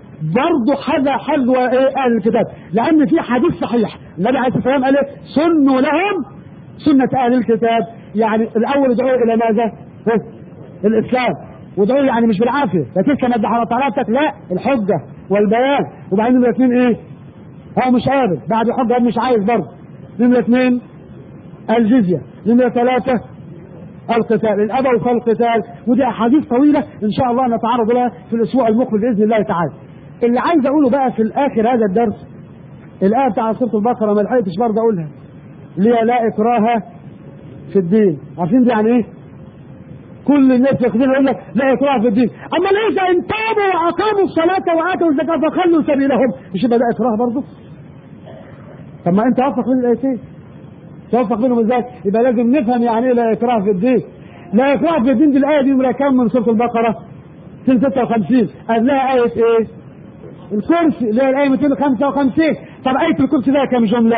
برضه حذو ايه اهل الكتاب، لان في حديث صحيح النبي عليه الصلاه والسلام قال ايه؟ سنوا لهم سنه اهل الكتاب. يعني الاول يدعوا الى ماذا؟ الاسلام. ودعوا يعني مش بالعافيه، لا تسلم مد على طلبتك، لا، الحجه والبيان. وبعدين نمره اثنين ايه؟ هو مش قابل، بعد الحجه مش عايز برضه. نمره اثنين الجزيه. نمره ثلاثه القتال، الابى فالقتال. ودي احاديث طويله ان شاء الله نتعرض لها في الاسبوع المقبل باذن الله تعالى. اللي عايز اقوله بقى في الاخر هذا الدرس، الايه بتاع سوره البقره ما لحقتش برضه اقولها، اللي هي لا اكراه في الدين. عارفين دي يعني ايه؟ كل الناس ياخدين يقول لك لا اكراه في الدين، اما ليس ان تابوا واقاموا الصلاه واتوا الزكاه فخلوا سبيلهم، مش يبقى ده اكراه برضه؟ طب ما انت وفق بين الايتين، توفق بينهم ازاي؟ يبقى لازم نفهم يعني ايه لا اكراه في الدين. لا اكراه في الدين دي الايه دي نمره كام من سوره البقره؟ 256. قبلها ايه ايه؟ الكرسي اللي هي الايه 255. طب ايه الكرسي ده كم جمله؟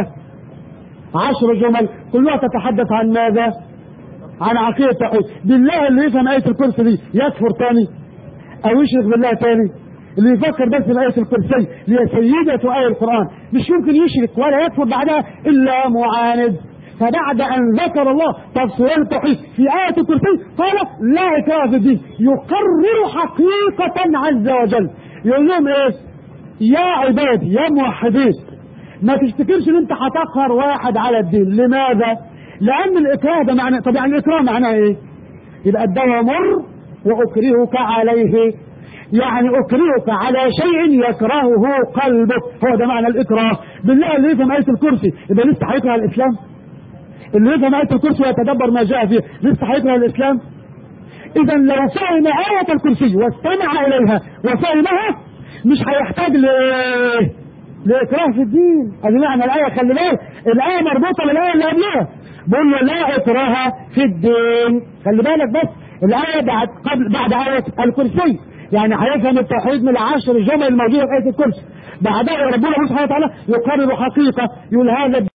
10 جمل، كلها تتحدث عن ماذا؟ عن عقيده التوحيد. بالله اللي يفهم ايه الكرسي دي يكفر تاني او يشرك بالله تاني؟ اللي يفكر بس بآية الكرسي اللي هي سيدة آية القرآن مش يمكن يشرك ولا يكفر بعدها إلا معاند. فبعد أن ذكر الله تفسير التوحيد في آية الكرسي قال لا إكراه في الدين، يقرر حقيقة عز وجل. يقول لهم إيه؟ يا عبادي يا موحدين، ما تفتكرش ان انت هتقهر واحد على الدين. لماذا؟ لأن الإكراه ده معناه، طب يعني الإكراه معناه إيه؟ يبقى الدواء مر وأكرهك عليه، يعني أكرهك على شيء يكرهه قلبك، هو ده معنى الإكراه. بالله اللي يفهم آية الكرسي يبقى لسه هيكره الإسلام؟ اللي يفهم آية الكرسي ويتدبر ما جاء فيه لسه هيكره الإسلام؟ إذا لو فهم آية الكرسي واستمع إليها وفهمها مش هيحتاج لإكراه في الدين. هذا معنى الآية. خلي بالك الآية مربوطة بالآية اللي قبلها، بقول له لا إكراه في الدين. خلي بالك بس الآية بعد آية الكرسي، يعني هيفهم التوحيد من 10 جمل الموجودة في آية الكرسي. بعدها ربنا سبحانه وتعالى يقرر حقيقة، يقول هذا